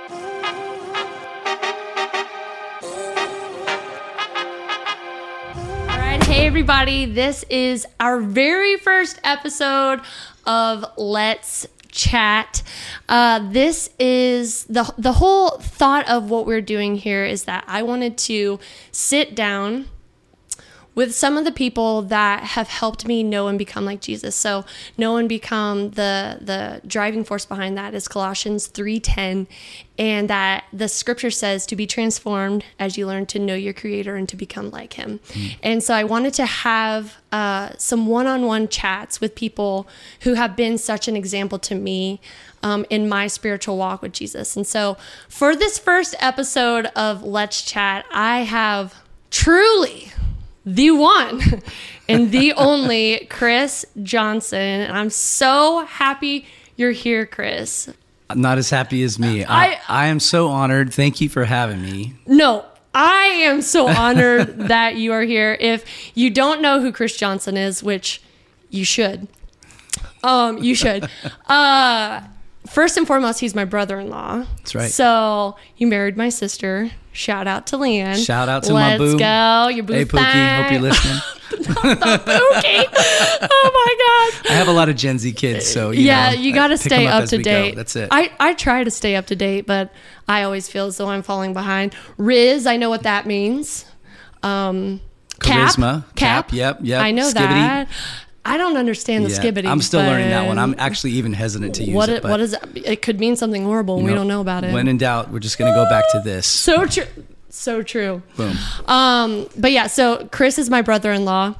Hey everybody, this is our very first episode of Let's Chat. This is the whole thought of what we're doing here is that I wanted to sit down with some of the people that have helped me know and become like Jesus. So know and become, the driving force behind that is Colossians 3:10, and that the scripture says to be transformed as you learn to know your Creator and to become like Him. And so I wanted to have some one-on-one chats with people who have been such an example to me in my spiritual walk with Jesus. And so for this first episode of Let's Chat, I have truly the one and the only Chris Johnson. And I'm so happy you're here, Chris. Not as happy as me. I am so honored. Thank you for having me. No, I am so honored that you are here. If you don't know who Chris Johnson is, which you should, first and foremost, he's my brother-in-law. That's right. So you married my sister. Shout out to Leanne. Shout out to my boo. Let's go. Your boo. Hey, Pookie. Hope you're listening. Not the Pookie. Oh, my God. I have a lot of Gen Z kids, so you got to stay up to date. Go. That's it. I try to stay up to date, but I always feel as though I'm falling behind. Riz, I know what that means. Charisma. Cap. Yep. I know Skibbity. That. I don't understand the skibbity. I'm still learning that one. I'm actually even hesitant to use it. What is it? It could mean something horrible, and we don't know about it. When in doubt, we're just going to go back to this. So true. So true. Boom. But yeah, so Chris is my brother-in-law.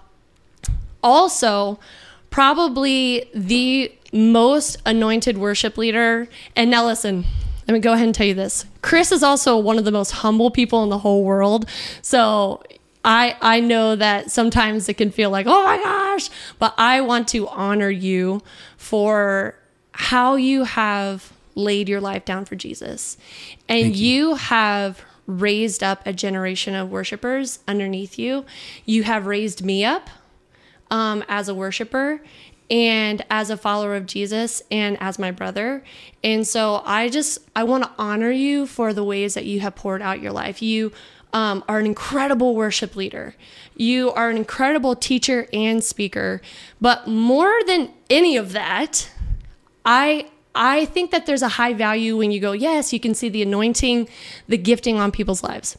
Also, probably the most anointed worship leader. And now listen, let me go ahead and tell you this. Chris is also one of the most humble people in the whole world. So I know that sometimes it can feel like, oh my gosh, but I want to honor you for how you have laid your life down for Jesus. And you have raised up a generation of worshipers underneath you. You have raised me up as a worshiper and as a follower of Jesus and as my brother. And so I want to honor you for the ways that you have poured out your life. You are an incredible worship leader. You are an incredible teacher and speaker. But more than any of that, I think that there's a high value when you go, yes, you can see the anointing, the gifting on people's lives.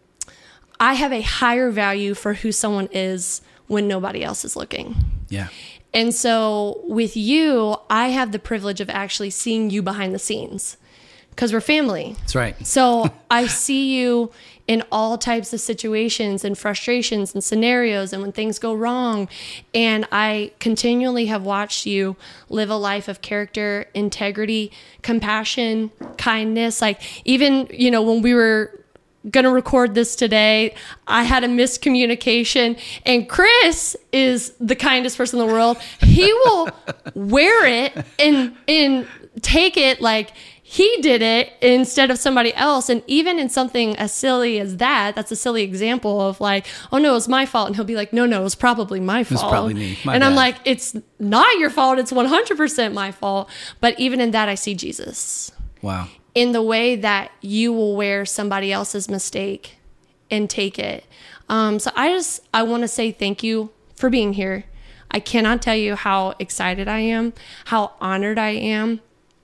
I have a higher value for who someone is when nobody else is looking. Yeah. And so with you, I have the privilege of actually seeing you behind the scenes because we're family. That's right. So I see you in all types of situations and frustrations and scenarios and when things go wrong. And I continually have watched you live a life of character, integrity, compassion, kindness. Like even, when we were going to record this today, I had a miscommunication, and Chris is the kindest person in the world. He will wear it and take it like he did it instead of somebody else. And even in something as silly as that's a silly example of like, oh no, it's my fault. And he'll be like, no, it was probably my fault. It's probably me. My and bad. I'm like, it's not your fault. It's 100% my fault. But even in that, I see Jesus. Wow. In the way that you will wear somebody else's mistake and take it. So I want to say thank you for being here. I cannot tell you how excited I am, how honored I am.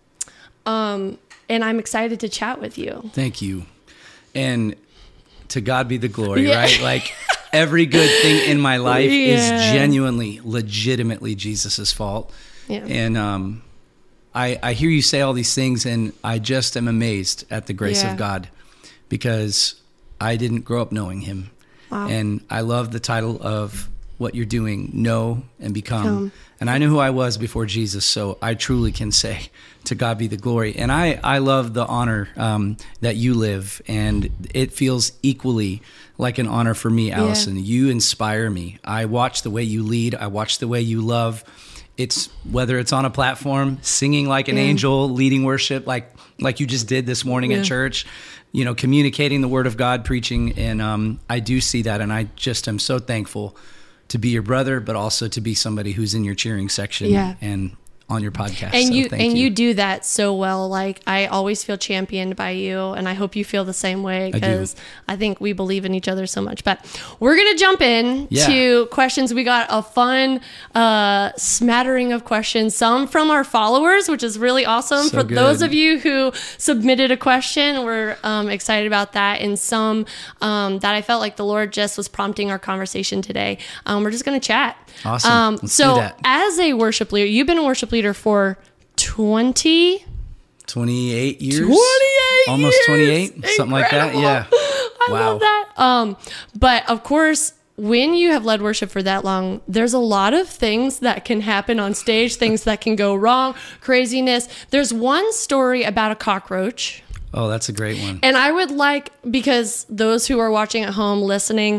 And I'm excited to chat with you. Thank you. And to God be the glory, right? Like every good thing in my life is genuinely, legitimately Jesus's fault. Yeah. And I hear you say all these things, and I just am amazed at the grace of God because I didn't grow up knowing Him. Wow. And I love the title of what you're doing, Know and Become. And I knew who I was before Jesus, so I truly can say, to God be the glory. And I love the honor that you live, and it feels equally like an honor for me, Allison. You inspire me. I watch the way you lead. I watch the way you love. It's whether it's on a platform, singing like an angel, leading worship like you just did this morning at church, communicating the word of God, preaching. And I do see that, and I just am so thankful to be your brother, but also to be somebody who's in your cheering section. Yeah. And on your podcast. And so thank you do that so well. Like, I always feel championed by you, and I hope you feel the same way, because I think we believe in each other so much. But we're gonna jump in to questions. We got a fun smattering of questions, some from our followers, which is really awesome. So for good. those of you who submitted a question, we're excited about that, and some that I felt like the Lord just was prompting our conversation today. We're just gonna chat. Awesome. Let's do that. As a worship leader, you've been a worship leader for 28 years. 28 Almost years. 28, something like that. Yeah. I love that. But of course, when you have led worship for that long, there's a lot of things that can happen on stage, things that can go wrong, craziness. There's one story about a cockroach. Oh, that's a great one. And I would like, because those who are watching at home, listening,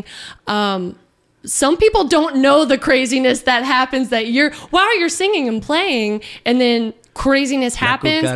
some people don't know the craziness that happens while you're singing and playing, and then craziness happens.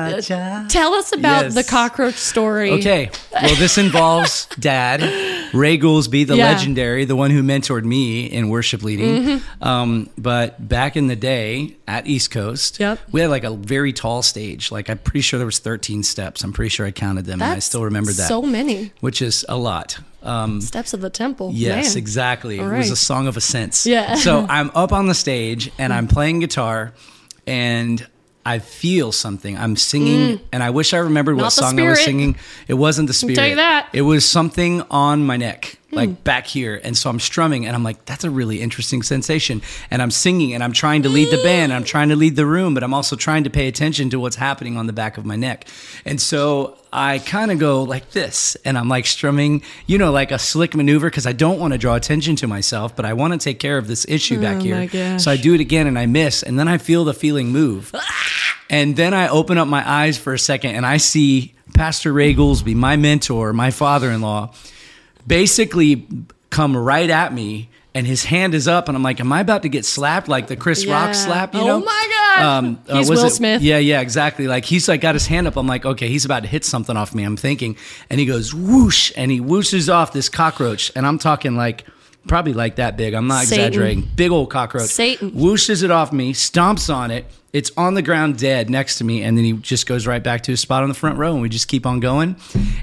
Tell us about the cockroach story. Okay. Well, this involves Dad, Ray Goolsby, the legendary, the one who mentored me in worship leading. But back in the day at East Coast, we had like a very tall stage. Like, I'm pretty sure there was 13 steps. I'm pretty sure I counted them, and I still remember that. So many. Which is a lot. Steps of the temple. Yes, Man. exactly. All It was a song of ascents. Yeah. So I'm up on the stage and I'm playing guitar, and I feel something. I'm singing, and I wish I remembered what song I was singing. It wasn't the Spirit. I'll tell you that. It was something on my neck, like back here. And so I'm strumming, and I'm like, that's a really interesting sensation. And I'm singing, and I'm trying to lead the band, and I'm trying to lead the room, but I'm also trying to pay attention to what's happening on the back of my neck. And so I kind of go like this, and I'm like strumming, like a slick maneuver, because I don't want to draw attention to myself, but I want to take care of this issue back here. My gosh. So I do it again, and I miss, and then I feel the feeling move. And then I open up my eyes for a second, and I see Pastor Ray Goolsby, my mentor, my father-in-law, basically come right at me, and his hand is up, and I'm like, am I about to get slapped like the Chris Rock slap, Oh my God. He's Will Smith. Yeah, exactly. Like, he's like got his hand up. I'm like, okay, he's about to hit something off me, I'm thinking. And he goes, whoosh, and he whooshes off this cockroach. And I'm talking like, probably like that big. I'm not exaggerating. Big old cockroach. Satan. Whooshes it off me, stomps on it. It's on the ground dead next to me, and then he just goes right back to his spot on the front row, and we just keep on going.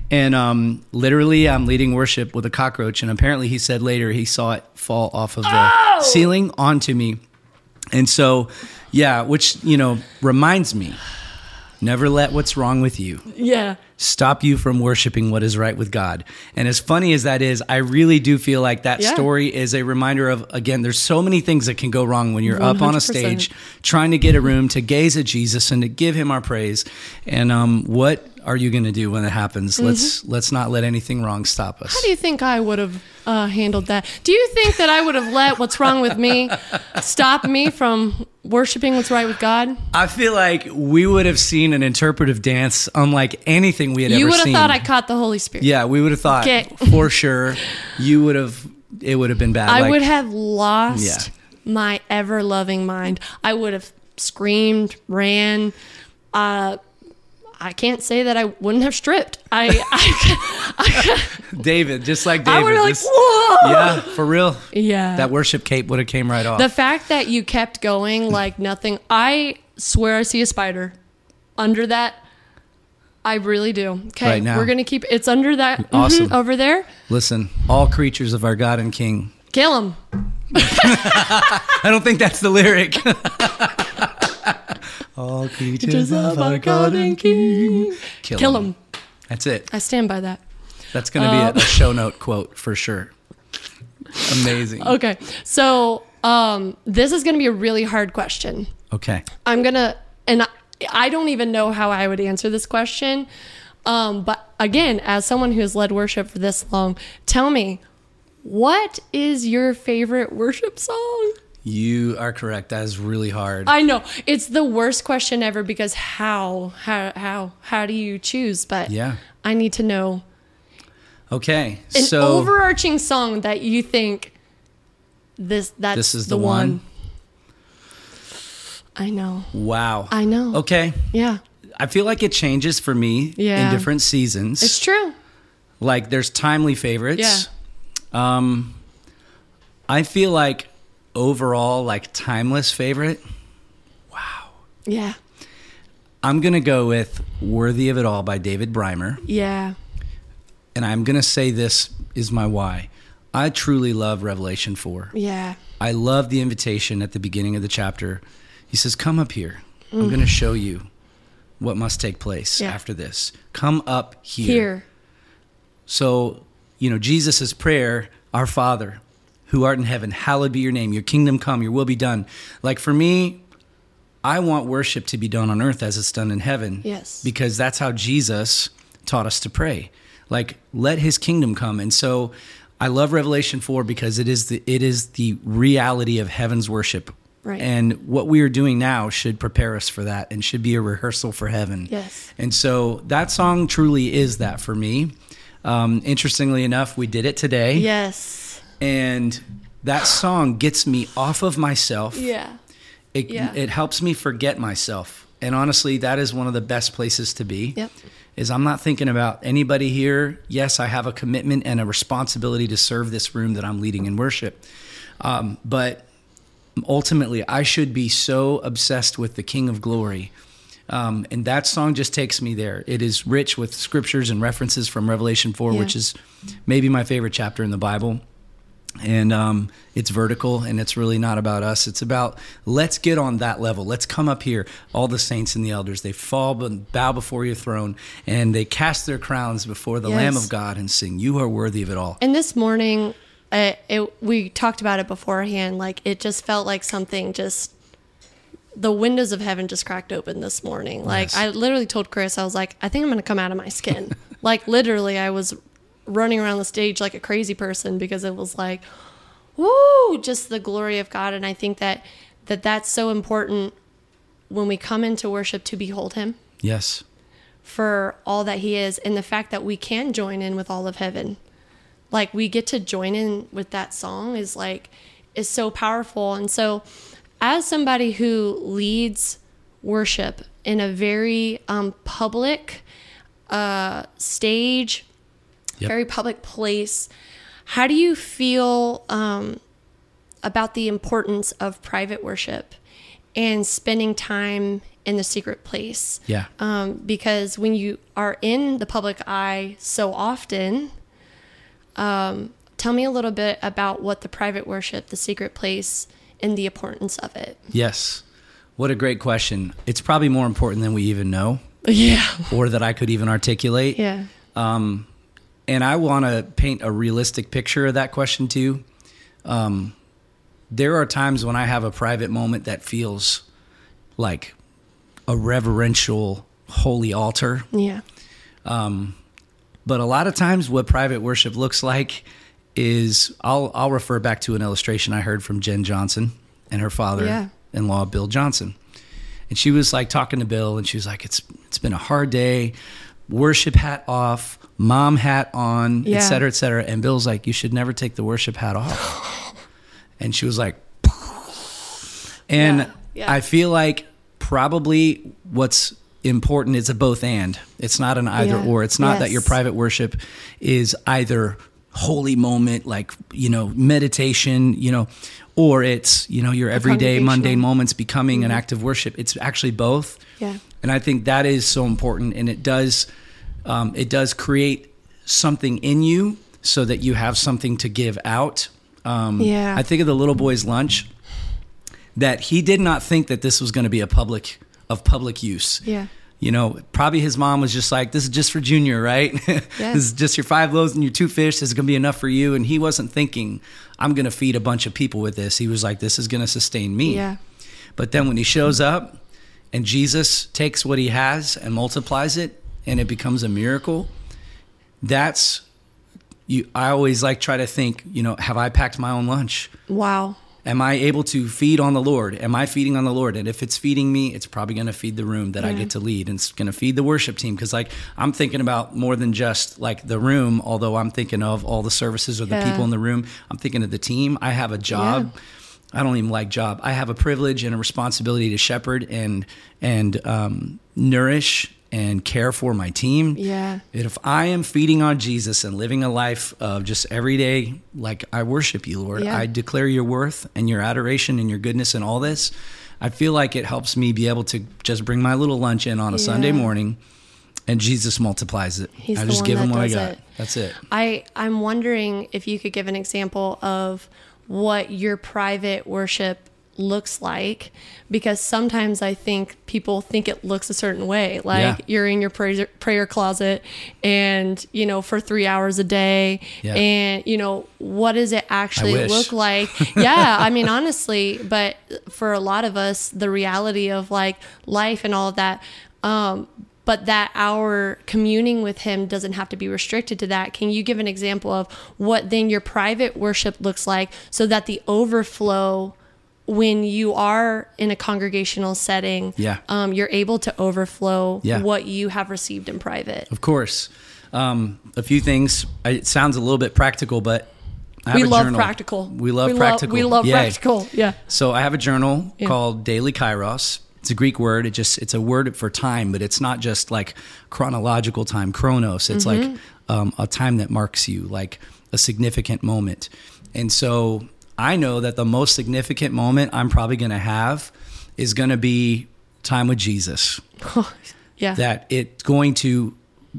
And literally, I'm leading worship with a cockroach, and apparently he said later he saw it fall off of the ceiling onto me. And so, which, reminds me, never let what's wrong with you stop you from worshiping what is right with God. And as funny as that is, I really do feel like that story is a reminder of, again, there's so many things that can go wrong when you're 100%. Up on a stage trying to get a room to gaze at Jesus and to give him our praise. And what are you going to do when it happens? Let's not let anything wrong stop us. How do you think I would have handled that? Do you think that I would have let what's wrong with me stop me from worshiping what's right with God? I feel like we would have seen an interpretive dance unlike anything we had ever seen. You would have thought I caught the Holy Spirit. Yeah, we would have thought for sure. It would have been bad. I would have lost my ever-loving mind. I would have screamed, ran. I can't say that I wouldn't have stripped. David, just like David. I would have like, whoa! Yeah, for real. Yeah. That worship cape would have came right off. The fact that you kept going like nothing, I swear I see a spider under that. I really do. Okay, right now. We're going to keep, it's under that, awesome. Over there. Listen, all creatures of our God and King. Kill him. I don't think that's the lyric. All creatures of our God and King. Kill him. That's it. I stand by that. That's going to be a show note quote for sure. Amazing. Okay. So this is going to be a really hard question. Okay. I don't even know how I would answer this question. But again, as someone who has led worship for this long, tell me, what is your favorite worship song? You are correct. That is really hard. I know. It's the worst question ever because how do you choose? But I need to know. Okay. An overarching song that you think this is the one. I know. Wow. I know. Okay. Yeah. I feel like it changes for me in different seasons. It's true. Like there's timely favorites. Yeah. I feel like overall, like timeless favorite. Wow. Yeah. I'm going to go with Worthy of It All by David Breimer. Yeah. And I'm going to say this is my why. I truly love Revelation 4. Yeah. I love the invitation at the beginning of the chapter. He says, come up here. I'm going to show you what must take place after this. Come up here. So, Jesus' prayer, our Father, who art in heaven, hallowed be your name. Your kingdom come, your will be done. Like for me, I want worship to be done on earth as it's done in heaven. Yes. Because that's how Jesus taught us to pray. Like, let his kingdom come. And so I love Revelation 4 because it is the reality of heaven's worship. Right. And what we are doing now should prepare us for that and should be a rehearsal for heaven. Yes. And so that song truly is that for me. Interestingly enough, we did it today. Yes. And that song gets me off of myself. Yeah. It helps me forget myself. And honestly, that is one of the best places to be. Yep. Is I'm not thinking about anybody here. Yes, I have a commitment and a responsibility to serve this room that I'm leading in worship. But ultimately, I should be so obsessed with the King of Glory. And that song just takes me there. It is rich with scriptures and references from Revelation 4, which is maybe my favorite chapter in the Bible. And it's vertical, and it's really not about us. It's about, let's get on that level. Let's come up here. All the saints and the elders, they fall and bow before your throne, and they cast their crowns before the Lamb of God and sing, you are worthy of it all. And this morning, we talked about it beforehand. Like, it just felt like something the windows of heaven just cracked open this morning. Like, I literally told Chris, I was like, I think I'm going to come out of my skin. Like, literally, I was running around the stage like a crazy person because it was like, woo, just the glory of God. And I think that's so important when we come into worship to behold him. Yes. For all that he is, and the fact that we can join in with all of heaven. Like, we get to join in with that song is so powerful. And so as somebody who leads worship in a very public stage, very public place, how do you feel about the importance of private worship and spending time in the secret place? Yeah. Because when you are in the public eye so often, tell me a little bit about what the private worship, the secret place, and the importance of it. Yes. What a great question. It's probably more important than we even know. Yeah. Or that I could even articulate. Yeah. And I want to paint a realistic picture of that question too. There are times when I have a private moment that feels like a reverential, holy altar. Yeah. But a lot of times what private worship looks like is, I'll refer back to an illustration I heard from Jen Johnson and her father-in-law, Bill Johnson. And she was like talking to Bill, and she was like, it's been a hard day, worship hat off, mom hat on, et cetera, et cetera. And Bill's like, you should never take the worship hat off. And she was like, and I feel like probably what's important is a both and. It's not an either or. It's not that your private worship is either holy moment, like, meditation, or it's, your everyday mundane moments becoming an act of worship. It's actually both. Yeah. And I think that is so important. And it does create something in you so that you have something to give out. I think of the little boy's lunch, that he did not think that this was going to be of public use. Yeah. Probably his mom was just like, this is just for Junior, right? This is just your 5 loaves and your 2 fish. This is going to be enough for you. And he wasn't thinking, I'm going to feed a bunch of people with this. He was like, this is going to sustain me. Yeah. But then when he shows up and Jesus takes what he has and multiplies it and it becomes a miracle, I always try to think, have I packed my own lunch? Wow. Am I able to feed on the Lord? Am I feeding on the Lord? And if it's feeding me, it's probably going to feed the room that I get to lead. And it's going to feed the worship team. Because I'm thinking about more than just the room, although I'm thinking of all the services or the people in the room. I'm thinking of the team. I have a job. I don't even like job. I have a privilege and a responsibility to shepherd and nourish and care for my team. Yeah. If I am feeding on Jesus and living a life of just every day, I worship you, Lord. I declare your worth and your adoration and your goodness and all this. I feel like it helps me be able to just bring my little lunch in on a Sunday morning, and Jesus multiplies it. I just give him what I got. That's it. I'm wondering if you could give an example of what your private worship looks like, because sometimes I think people think it looks a certain way, like you're in your prayer closet and for 3 hours a day, and what does it actually look like? I mean, honestly, but for a lot of us, the reality of like life and all of that, but that our communing with him doesn't have to be restricted to that. Can you give an example of what then your private worship looks like, so that the overflow, when you are in a congregational setting, you're able to overflow what you have received in private? Of course. A few things. It sounds a little bit practical, but I have we a love journal. practical. We love practical. We love practical. Yeah. So I have a journal called Daily Kairos. It's a Greek word. It's a word for time, but it's not just like chronological time, chronos. It's like a time that marks you, like a significant moment. And so I know that the most significant moment I'm probably going to have is going to be time with Jesus. That it's going to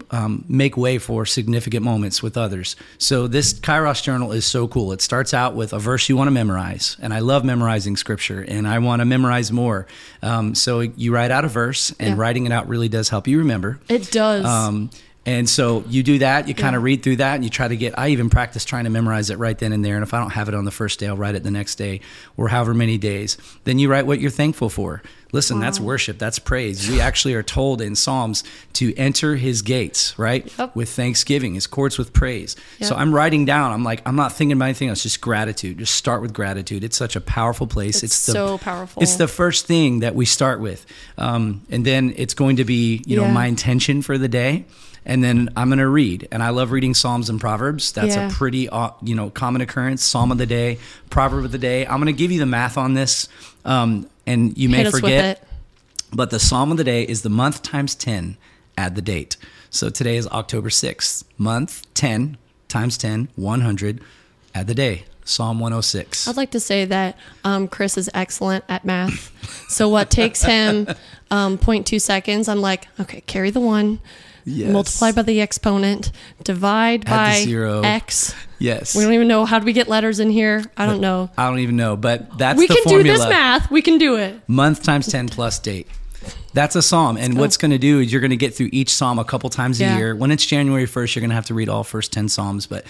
make way for significant moments with others. So this Kairos journal is so cool. It starts out with a verse you want to memorize. And I love memorizing scripture, and I want to memorize more. So you write out a verse, and writing it out really does help you remember. It does. And so you do that, you kind of read through that, and you try to I even practice trying to memorize it right then and there. And if I don't have it on the first day, I'll write it the next day, or however many days. Then you write what you're thankful for. Listen, that's worship, that's praise. We actually are told in Psalms to enter his gates, right? With thanksgiving, his courts with praise. So I'm writing down, I'm not thinking about anything else, just gratitude. Just start with gratitude. It's such a powerful place. It's so powerful. It's the first thing that we start with. And then it's going to be, my intention for the day. And then I'm going to read. And I love reading Psalms and Proverbs. That's a pretty, common occurrence. Psalm of the day, Proverb of the day. I'm going to give you the math on this. And you may forget, but the Psalm of the day is the month times 10, add the date. So today is October 6th. Month 10 times 10, 100, add the day. Psalm 106. I'd like to say that Chris is excellent at math. So what takes him 0.2 seconds, I'm like, okay, carry the 1. Yes. Multiply by the exponent, divide by x. Yes. We don't even know, how do we get letters in here? I don't know. I don't even know, but that's the formula. We can do this math. We can do it. Month times 10 plus date. That's a psalm. And what's going to do is you're going to get through each psalm a couple times a year. When it's January 1st, you're going to have to read all first 10 psalms. But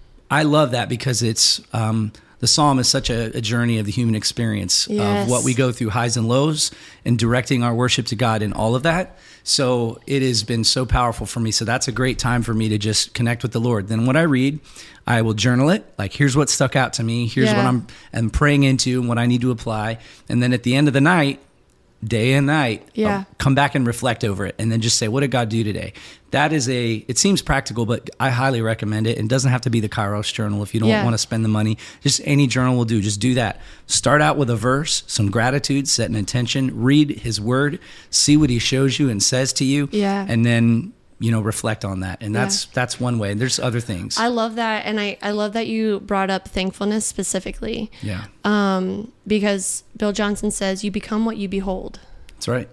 I love that because it's the psalm is such a journey of the human experience of what we go through, highs and lows, and directing our worship to God in all of that. So it has been so powerful for me. So that's a great time for me to just connect with the Lord. Then what I read, I will journal it. Like, here's what stuck out to me. Here's what I'm praying into and what I need to apply. And then at the end of the night, day and night, I'll come back and reflect over it, and then just say, what did God do today? That is it seems practical, but I highly recommend it. It doesn't have to be the Kairos journal if you don't want to spend the money. Just any journal will do. Just do that. Start out with a verse, some gratitude, set an intention, read his word, see what he shows you and says to you, and then reflect on that. And that's one way. And there's other things. I love that. And I love that you brought up thankfulness specifically. Yeah. Because Bill Johnson says, you become what you behold. That's right.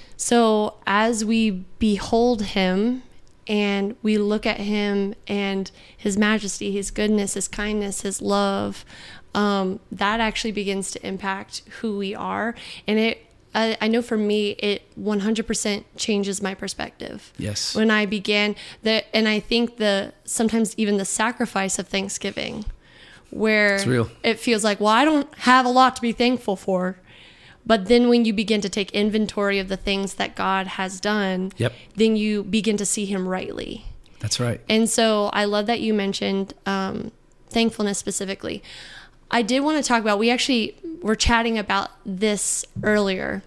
So as we behold him and we look at him and his majesty, his goodness, his kindness, his love, that actually begins to impact who we are. And I know for me, it 100% changes my perspective. Yes. When I began and I think sometimes even the sacrifice of Thanksgiving, where it feels like, well, I don't have a lot to be thankful for. But then when you begin to take inventory of the things that God has done, then you begin to see him rightly. That's right. And so I love that you mentioned thankfulness specifically. I did want to talk about, we actually were chatting about this earlier,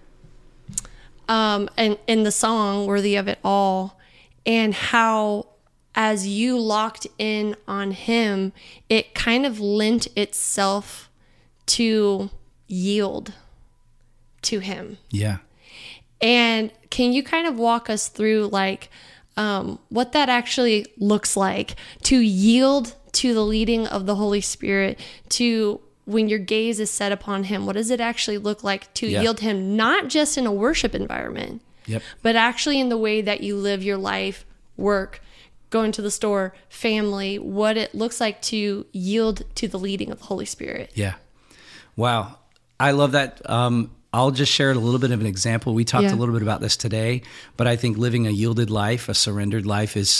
and in the song Worthy of It All, and how as you locked in on him, it kind of lent itself to yield to him. Yeah. And can you kind of walk us through what that actually looks like to yield to the leading of the Holy Spirit, to when your gaze is set upon him, what does it actually look like to Yeah. yield him, not just in a worship environment, Yep. but actually in the way that you live your life, work, going to the store, family, what it looks like to yield to the leading of the Holy Spirit. Yeah. Wow. I love that. I'll just share a little bit of an example. We talked a little bit about this today, but I think living a yielded life, a surrendered life is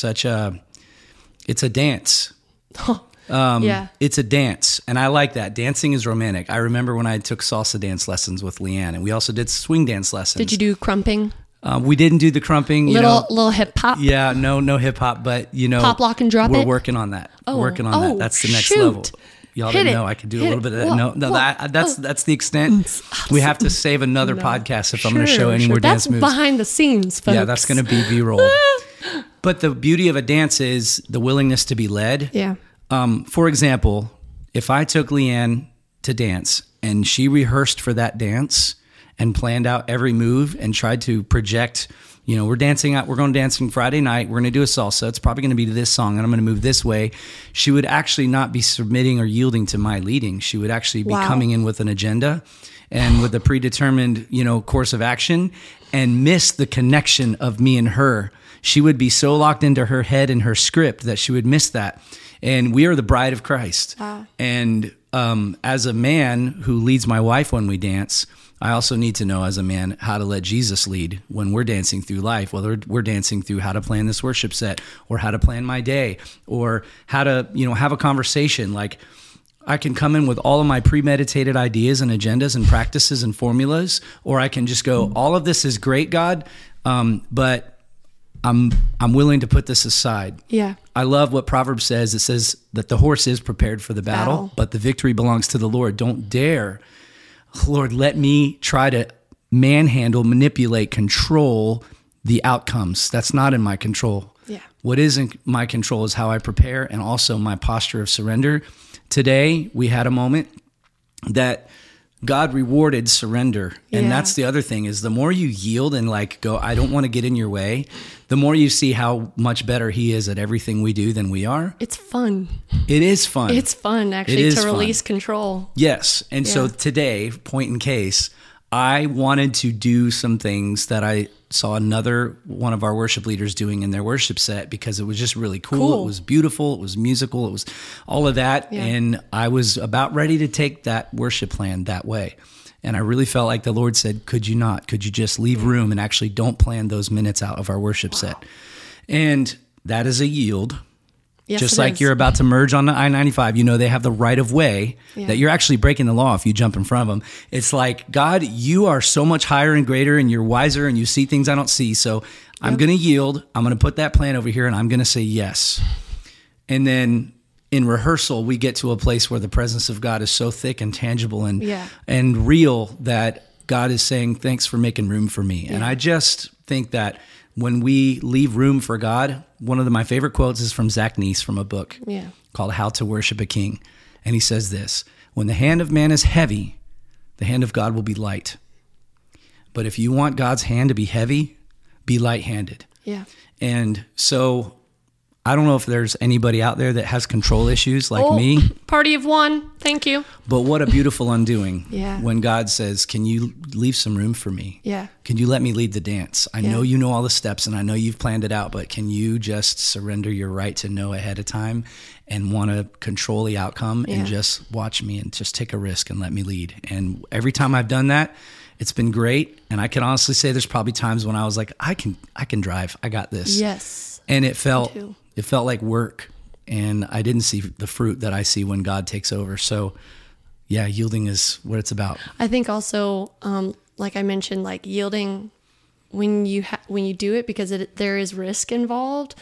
it's a dance. Yeah. It's a dance. And I like that. Dancing is romantic. I remember when I took salsa dance lessons with Leanne, and we also did swing dance lessons. Did you do crumping? We didn't do the crumping. Little hip hop? Yeah, no hip hop, but Pop, lock, and drop we're it? working on that. Oh. Working on Oh, that. That's the next shoot. level. Y'all Hit didn't it. know I could do a Hit little it. bit of that. Whoa. That's the extent. We have to save another podcast if I'm going to show any more dance moves. That's behind the scenes, folks. Yeah, that's going to be B-roll. But the beauty of a dance is the willingness to be led. Yeah. For example, if I took Leanne to dance and she rehearsed for that dance and planned out every move and tried to project, we're going dancing Friday night. We're going to do a salsa. It's probably going to be to this song and I'm going to move this way. She would actually not be submitting or yielding to my leading. She would actually be coming in with an agenda and with a predetermined, course of action and miss the connection of me and her. She would be so locked into her head and her script that she would miss that. And we are the bride of Christ. Wow. And as a man who leads my wife when we dance, I also need to know as a man how to let Jesus lead when we're dancing through life, whether we're dancing through how to plan this worship set or how to plan my day or how to, have a conversation. Like I can come in with all of my premeditated ideas and agendas and practices and formulas, or I can just go, all of this is great, God, but I'm willing to put this aside. Yeah. I love what Proverbs says. It says that the horse is prepared for the battle, but the victory belongs to the Lord. Don't dare, Lord, let me try to manhandle, manipulate, control the outcomes. That's not in my control. Yeah. What is in my control is how I prepare and also my posture of surrender. Today, we had a moment that God rewarded surrender. And that's the other thing is the more you yield and go, I don't want to get in your way, the more you see how much better he is at everything we do than we are. It's fun. It is fun. It's fun actually to release control. Yes. And so today, point in case, I wanted to do some things that I saw another one of our worship leaders doing in their worship set because it was just really cool. It was beautiful. It was musical. It was all of that. Yeah. And I was about ready to take that worship plan that way. And I really felt like the Lord said, could you not? Could you just leave room and actually don't plan those minutes out of our worship set? And that is a yield. Yes, just like you're about to merge on the I-95, they have the right of way that you're actually breaking the law if you jump in front of them. It's like, God, you are so much higher and greater and you're wiser and you see things I don't see. So I'm going to yield. I'm going to put that plan over here and I'm going to say yes. And then in rehearsal, we get to a place where the presence of God is so thick and tangible and real that God is saying, thanks for making room for me. And I just think that when we leave room for God, one of my favorite quotes is from Zach Neese from a book called How to Worship a King. And he says this, when the hand of man is heavy, the hand of God will be light. But if you want God's hand to be heavy, be light-handed. Yeah. And so I don't know if there's anybody out there that has control issues like me. Party of one. Thank you. But what a beautiful undoing when God says, can you leave some room for me? Yeah. Can you let me lead the dance? I know you know all the steps and I know you've planned it out, but can you just surrender your right to know ahead of time and want to control the outcome and just watch me and just take a risk and let me lead? And every time I've done that, it's been great. And I can honestly say there's probably times when I was like, I can drive. I got this. Yes. And it felt like work, and I didn't see the fruit that I see when God takes over. So, yielding is what it's about. I think also, like I mentioned, like yielding when you do it because there is risk involved.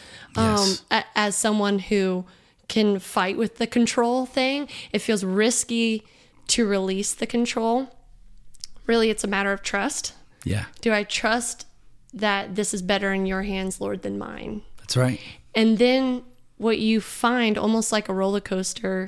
As someone who can fight with the control thing, it feels risky to release the control. Really, it's a matter of trust. Yeah. Do I trust that this is better in your hands, Lord, than mine? That's right. And then what you find, almost like a roller coaster,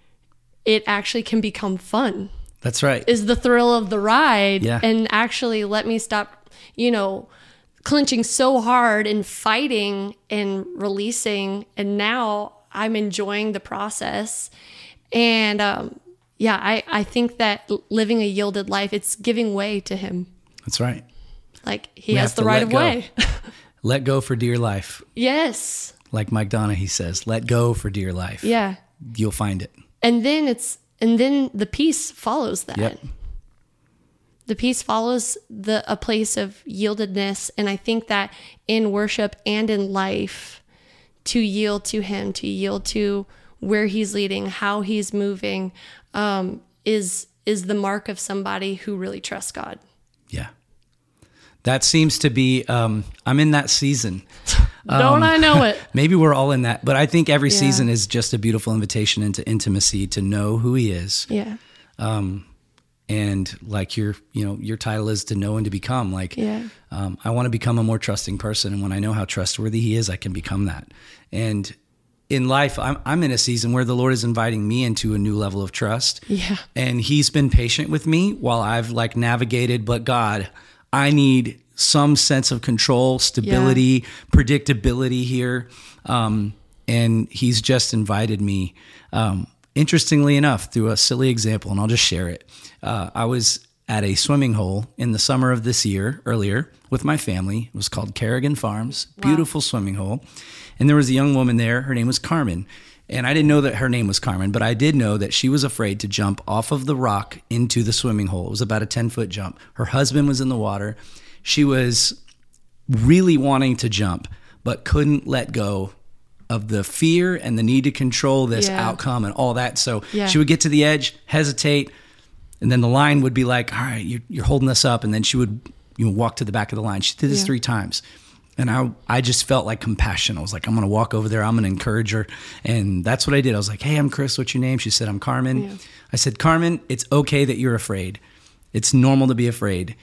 it actually can become fun. That's right. Is the thrill of the ride. Yeah. And actually let me stop, clenching so hard and fighting and releasing. And now I'm enjoying the process. And I think that living a yielded life, it's giving way to him. That's right. Like he has the right of way. Let go for dear life. Yes. Like Mike Donaghy says, let go for dear life. Yeah. You'll find it. And then the peace follows that. Yep. The peace follows a place of yieldedness. And I think that in worship and in life, to yield to him, to yield to where he's leading, how he's moving, is the mark of somebody who really trusts God. Yeah. That seems to be, I'm in that season. Don't I know it? Maybe we're all in that, but I think every season is just a beautiful invitation into intimacy, to know who he is. Yeah. And like your title is to know and to become. Like, I want to become a more trusting person. And when I know how trustworthy he is, I can become that. And in life, I'm in a season where the Lord is inviting me into a new level of trust. Yeah. And he's been patient with me while I've like navigated, but God, I need some sense of control, stability, predictability here. And he's just invited me, interestingly enough, through a silly example, and I'll just share it. I was at a swimming hole in the summer of this year, earlier, with my family. It was called Kerrigan Farms, beautiful swimming hole. And there was a young woman there. Her name was Carmen. And I didn't know that her name was Carmen, but I did know that she was afraid to jump off of the rock into the swimming hole. It was about a 10-foot jump. Her husband was in the water. She was really wanting to jump, but couldn't let go of the fear and the need to control this outcome and all that. So she would get to the edge, hesitate, and then the line would be like, all right, you're holding us up. And then she would walk to the back of the line. She did this 3 times. And I just felt like compassion. I was like, I'm going to walk over there. I'm going to encourage her. And that's what I did. I was like, hey, I'm Chris. What's your name? She said, I'm Carmen. Yeah. I said, Carmen, it's okay that you're afraid. It's normal to be afraid.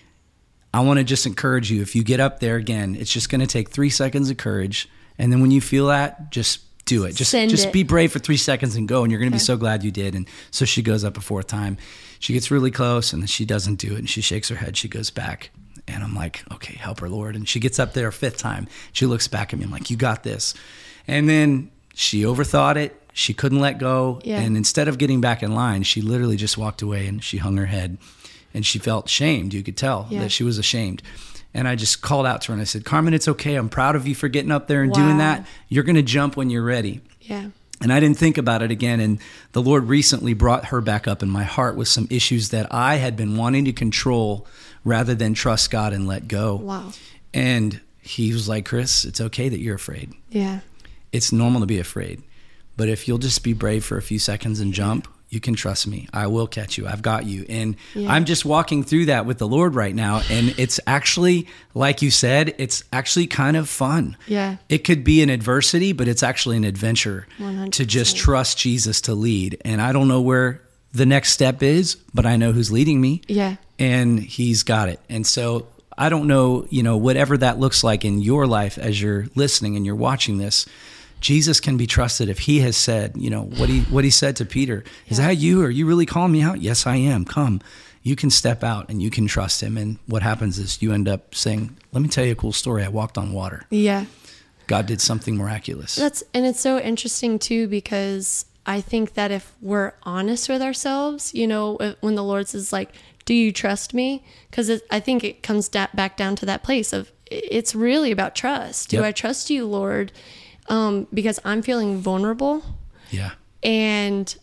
I want to just encourage you. If you get up there again, it's just going to take 3 seconds of courage. And then when you feel that, just do it. Just be brave for 3 seconds and go. And you're going to be so glad you did. And so she goes up a 4th time. She gets really close and then she doesn't do it. And she shakes her head. She goes back. And I'm like, okay, help her, Lord. And she gets up there a 5th time. She looks back at me. I'm like, you got this. And then she overthought it. She couldn't let go. Yeah. And instead of getting back in line, she literally just walked away and she hung her head. And she felt shamed. You could tell that she was ashamed. And I just called out to her and I said, Carmen, it's okay. I'm proud of you for getting up there and doing that. You're going to jump when you're ready. Yeah. And I didn't think about it again. And the Lord recently brought her back up in my heart with some issues that I had been wanting to control rather than trust God and let go. Wow. And he was like, Chris, it's okay that you're afraid. Yeah. It's normal to be afraid. But if you'll just be brave for a few seconds and jump, you can trust me. I will catch you. I've got you. And I'm just walking through that with the Lord right now. And it's actually, like you said, it's actually kind of fun. Yeah. It could be an adversity, but it's actually an adventure 100%. To just trust Jesus to lead. And I don't know where the next step is, but I know who's leading me. Yeah. And he's got it. And so I don't know, whatever that looks like in your life as you're listening and you're watching this, Jesus can be trusted if he has said, what he said to Peter. Is that you? Are you really calling me out? Yes, I am. Come. You can step out and you can trust him. And what happens is you end up saying, let me tell you a cool story. I walked on water. Yeah. God did something miraculous. And it's so interesting too, because I think that if we're honest with ourselves, when the Lord says like, do you trust me? Because I think it comes back down to that place of it's really about trust. Do I trust you, Lord? Because I'm feeling vulnerable. Yeah. And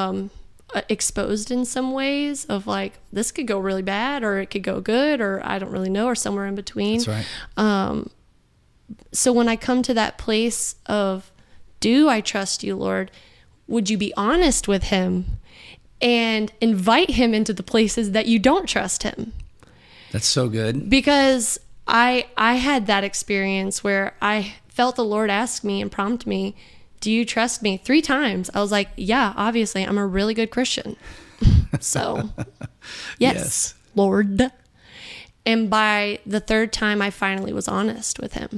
exposed in some ways of like, this could go really bad or it could go good or I don't really know or somewhere in between. That's right. So when I come to that place of, do I trust you, Lord? Would you be honest with him and invite him into the places that you don't trust him? That's so good. Because I had that experience where I felt the Lord ask me and prompt me, do you trust me? 3 times. I was like, yeah, obviously I'm a really good Christian. So yes, Lord. And by the 3rd time, I finally was honest with him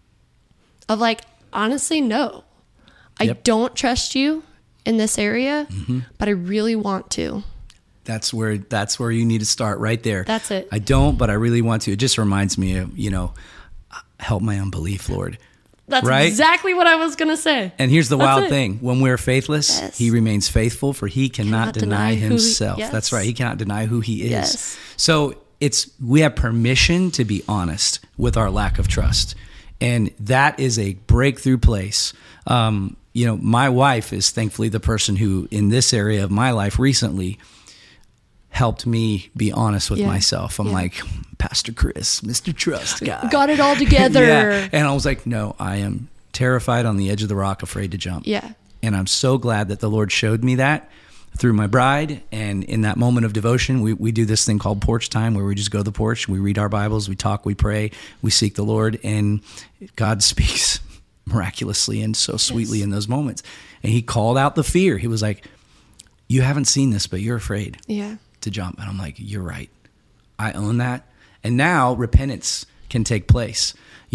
of like, honestly, no, I don't trust you in this area, but I really want to. That's where you need to start right there. That's it. I don't, but I really want to. It just reminds me of, help my unbelief, Lord. That's right? exactly what I was going to say. And here's the wild thing. When we're faithless, Yes. he remains faithful, for he cannot deny himself. yes. That's right. He cannot deny who he is. Yes. So we have permission to be honest with our lack of trust. And that is a breakthrough place. My wife is thankfully the person who, in this area of my life recently, helped me be honest with myself. I'm like, Pastor Chris, Mr. Trust guy. Got it all together. Yeah. And I was like, no, I am terrified on the edge of the rock, afraid to jump. Yeah. And I'm so glad that the Lord showed me that through my bride. And in that moment of devotion, we do this thing called porch time, where we just go to the porch, we read our Bibles, we talk, we pray, we seek the Lord, and God speaks miraculously and so sweetly in those moments. And he called out the fear. He was like, you haven't seen this, but you're afraid to jump. And I'm like, you're right. I own that. And now repentance can take place,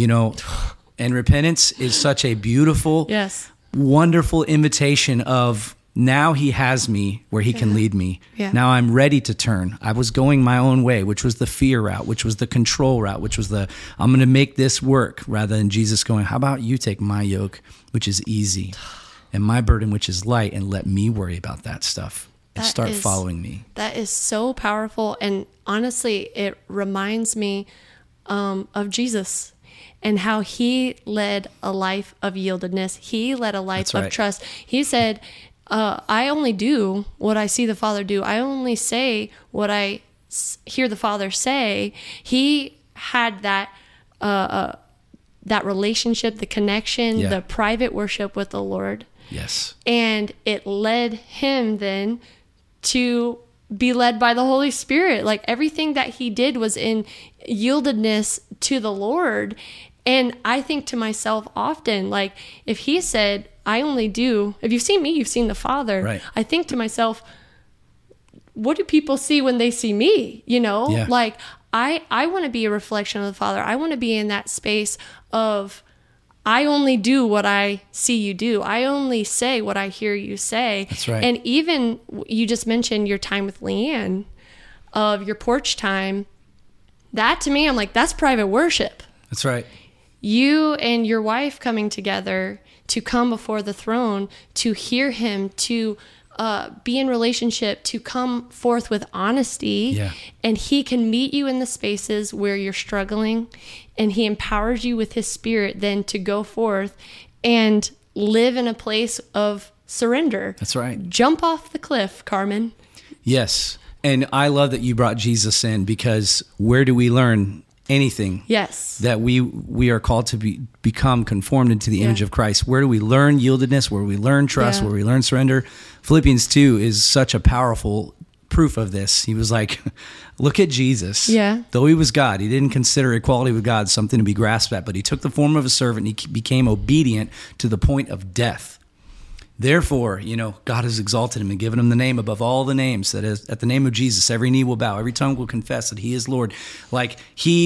and repentance is such a beautiful, wonderful invitation of, now he has me where he can lead me. Yeah. Now I'm ready to turn. I was going my own way, which was the fear route, which was the control route, which was I'm going to make this work, rather than Jesus going, how about you take my yoke, which is easy, and my burden, which is light, and let me worry about that stuff and start following me. That is so powerful. And honestly, it reminds me of Jesus and how he led a life of yieldedness. He led a life of trust. He said, I only do what I see the Father do. I only say what I hear the Father say. He had that relationship, the connection, the private worship with the Lord. Yes. And it led him then to be led by the Holy Spirit. Like, everything that he did was in yieldedness to the Lord. And I think to myself often, like, if he said, I only do, if you've seen me, you've seen the Father. Right. I think to myself, what do people see when they see me? Yeah. Like, I want to be a reflection of the Father. I want to be in that space of, I only do what I see you do. I only say what I hear you say. That's right. And even, you just mentioned your time with Leanne, of your porch time. That, to me, I'm like, that's private worship. That's right. You and your wife coming together to come before the throne, to hear him, to be in relationship, to come forth with honesty. Yeah. And he can meet you in the spaces where you're struggling, and he empowers you with his Spirit then to go forth and live in a place of surrender. That's right. Jump off the cliff, Carmen. Yes. And I love that you brought Jesus in, because where do we learn anything? Yes. That we are called to become conformed into the image of Christ. Where do we learn yieldedness? Where do we learn trust? Where do we learn surrender? Philippians 2 is such a powerful proof of this. He was like, look at Jesus. Yeah. Though he was God, he didn't consider equality with God something to be grasped at, but he took the form of a servant and he became obedient to the point of death. Therefore, God has exalted him and given him the name above all the names, that is, at the name of Jesus, every knee will bow, every tongue will confess that he is Lord. Like,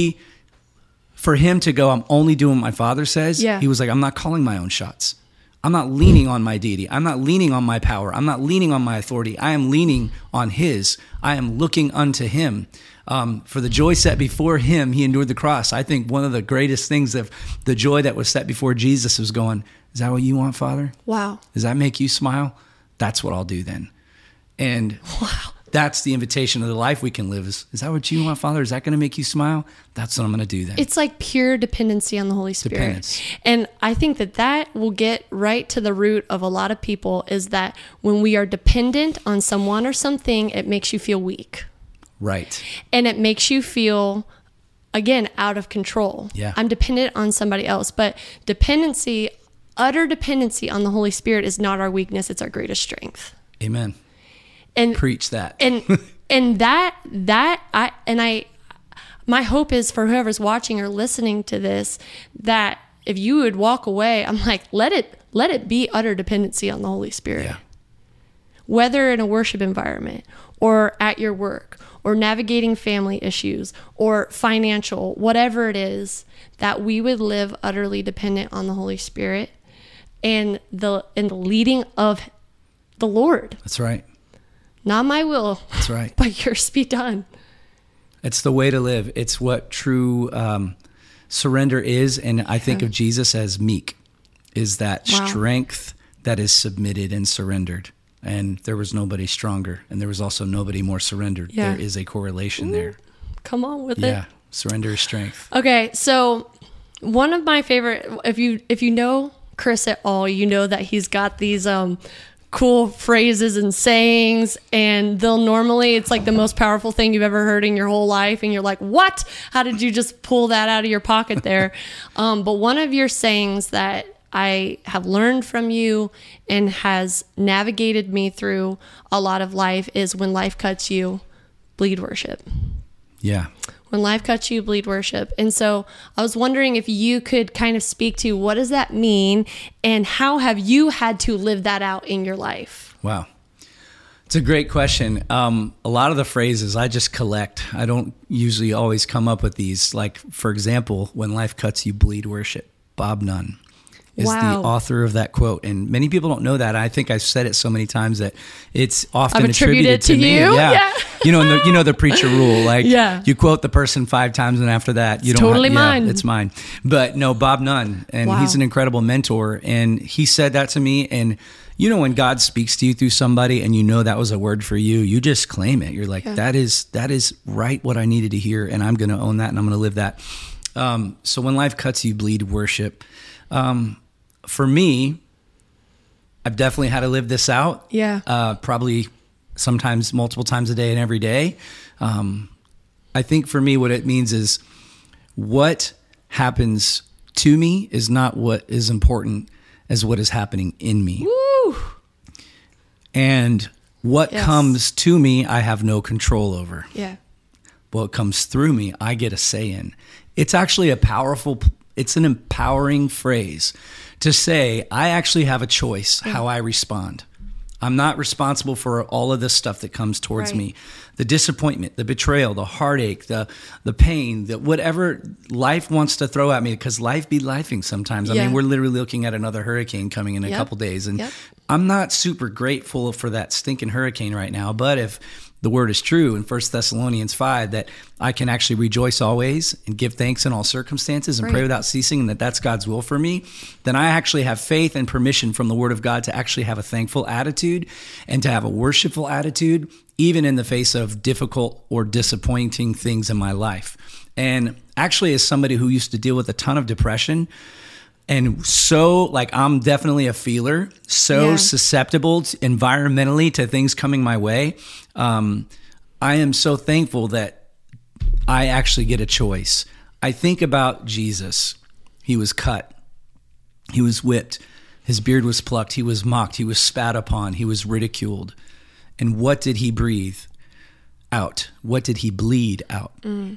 for him to go, I'm only doing what my Father says. Yeah. He was like, I'm not calling my own shots. I'm not leaning on my deity. I'm not leaning on my power. I'm not leaning on my authority. I am leaning on his. I am looking unto him. For the joy set before him, he endured the cross. I think one of the greatest things of the joy that was set before Jesus was going, is that what you want, Father? Wow. Does that make you smile? That's what I'll do then. And that's the invitation of the life we can live. Is that what you want, Father? Is that going to make you smile? That's what I'm going to do then. It's like pure dependency on the Holy Spirit. And I think that will get right to the root of a lot of people, is that when we are dependent on someone or something, it makes you feel weak. Right. And it makes you feel, again, out of control. Yeah. I'm dependent on somebody else. But utter dependency on the Holy Spirit is not our weakness, it's our greatest strength. Amen. And preach that. And my hope is for whoever's watching or listening to this, that if you would walk away, I'm like, let it be utter dependency on the Holy Spirit. Yeah. Whether in a worship environment or at your work or navigating family issues or financial, whatever it is, that we would live utterly dependent on the Holy Spirit and the leading of the Lord. That's right. Not my will. That's right. But yours be done. It's the way to live. It's what true surrender is, and I think of Jesus as meek, is that strength that is submitted and surrendered. And there was nobody stronger, and there was also nobody more surrendered. Yeah. There is a correlation there. Come on with it. Yeah, surrender is strength. Okay, so one of my favorite, if you know Chris at all, you know that he's got these cool phrases and sayings, and they'll normally, it's like the most powerful thing you've ever heard in your whole life, and you're like, what? How did you just pull that out of your pocket there? But one of your sayings that I have learned from you and has navigated me through a lot of life is, when life cuts you, bleed worship. Yeah. When life cuts you, bleed worship. And so I was wondering if you could kind of speak to, what does that mean, and how have you had to live that out in your life? Wow. It's a great question. A lot of the phrases I just collect. I don't usually always come up with these. Like, for example, when life cuts you, bleed worship. Bob Nunn is the author of that quote. And many people don't know that. I think I've said it so many times that it's often attributed to me. Yeah. You know the preacher rule, like you quote the person 5 times and after that you it's don't totally mine. It's mine. But no, Bob Nunn, and he's an incredible mentor, and he said that to me. And you know, when God speaks to you through somebody and you know that was a word for you, you just claim it. You're like, that is right what I needed to hear, and I'm going to own that, and I'm going to live that. So when life cuts you, bleed worship. For me, I've definitely had to live this out. Yeah. Probably sometimes multiple times a day and every day. I think for me, what it means is, what happens to me is not what is important as what is happening in me. Woo! And what comes to me, I have no control over. Yeah. What comes through me, I get a say in. It's actually it's an empowering phrase to say, I actually have a choice how I respond. I'm not responsible for all of this stuff that comes towards me. The disappointment, the betrayal, the heartache, the pain, that whatever life wants to throw at me, because life be lifing sometimes. I mean, we're literally looking at another hurricane coming in a couple days, and I'm not super grateful for that stinking hurricane right now. But if the word is true in 1 Thessalonians 5, that I can actually rejoice always and give thanks in all circumstances and pray without ceasing, and that's God's will for me, then I actually have faith and permission from the word of God to actually have a thankful attitude and to have a worshipful attitude, even in the face of difficult or disappointing things in my life. And actually, as somebody who used to deal with a ton of depression, and so, like, I'm definitely a feeler, susceptible environmentally to things coming my way. I am so thankful that I actually get a choice. I think about Jesus. He was cut. He was whipped. His beard was plucked. He was mocked. He was spat upon. He was ridiculed. And what did he breathe out? What did he bleed out?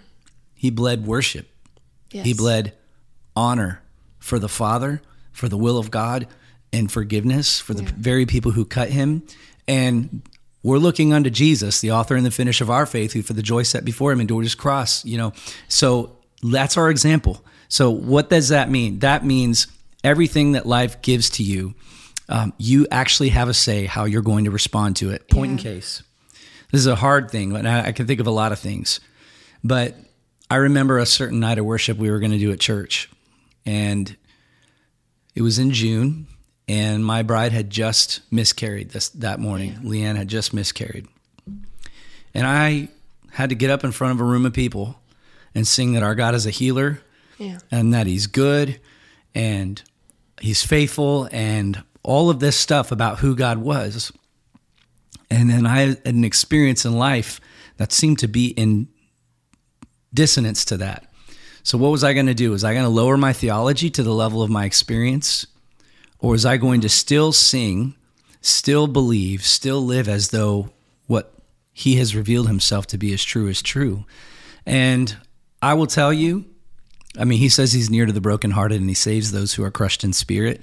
He bled worship. Yes. He bled honor for the Father, for the will of God, and forgiveness for the very people who cut him. And we're looking unto Jesus, the author and the finisher of our faith, who for the joy set before him endured his cross, So that's our example. So what does that mean? That means everything that life gives to you, you actually have a say how you're going to respond to it. Point in case. This is a hard thing, but I can think of a lot of things. But I remember a certain night of worship we were going to do at church. And it was in June, and my bride had just miscarried that morning. Leanne had just miscarried. And I had to get up in front of a room of people and sing that our God is a healer, and that he's good, and he's faithful, and all of this stuff about who God was. And then I had an experience in life that seemed to be in dissonance to that. So what was I going to do? Was I going to lower my theology to the level of my experience? Or was I going to still sing, still believe, still live as though what he has revealed himself to be as true? And I will tell you, I mean, he says he's near to the brokenhearted and he saves those who are crushed in spirit.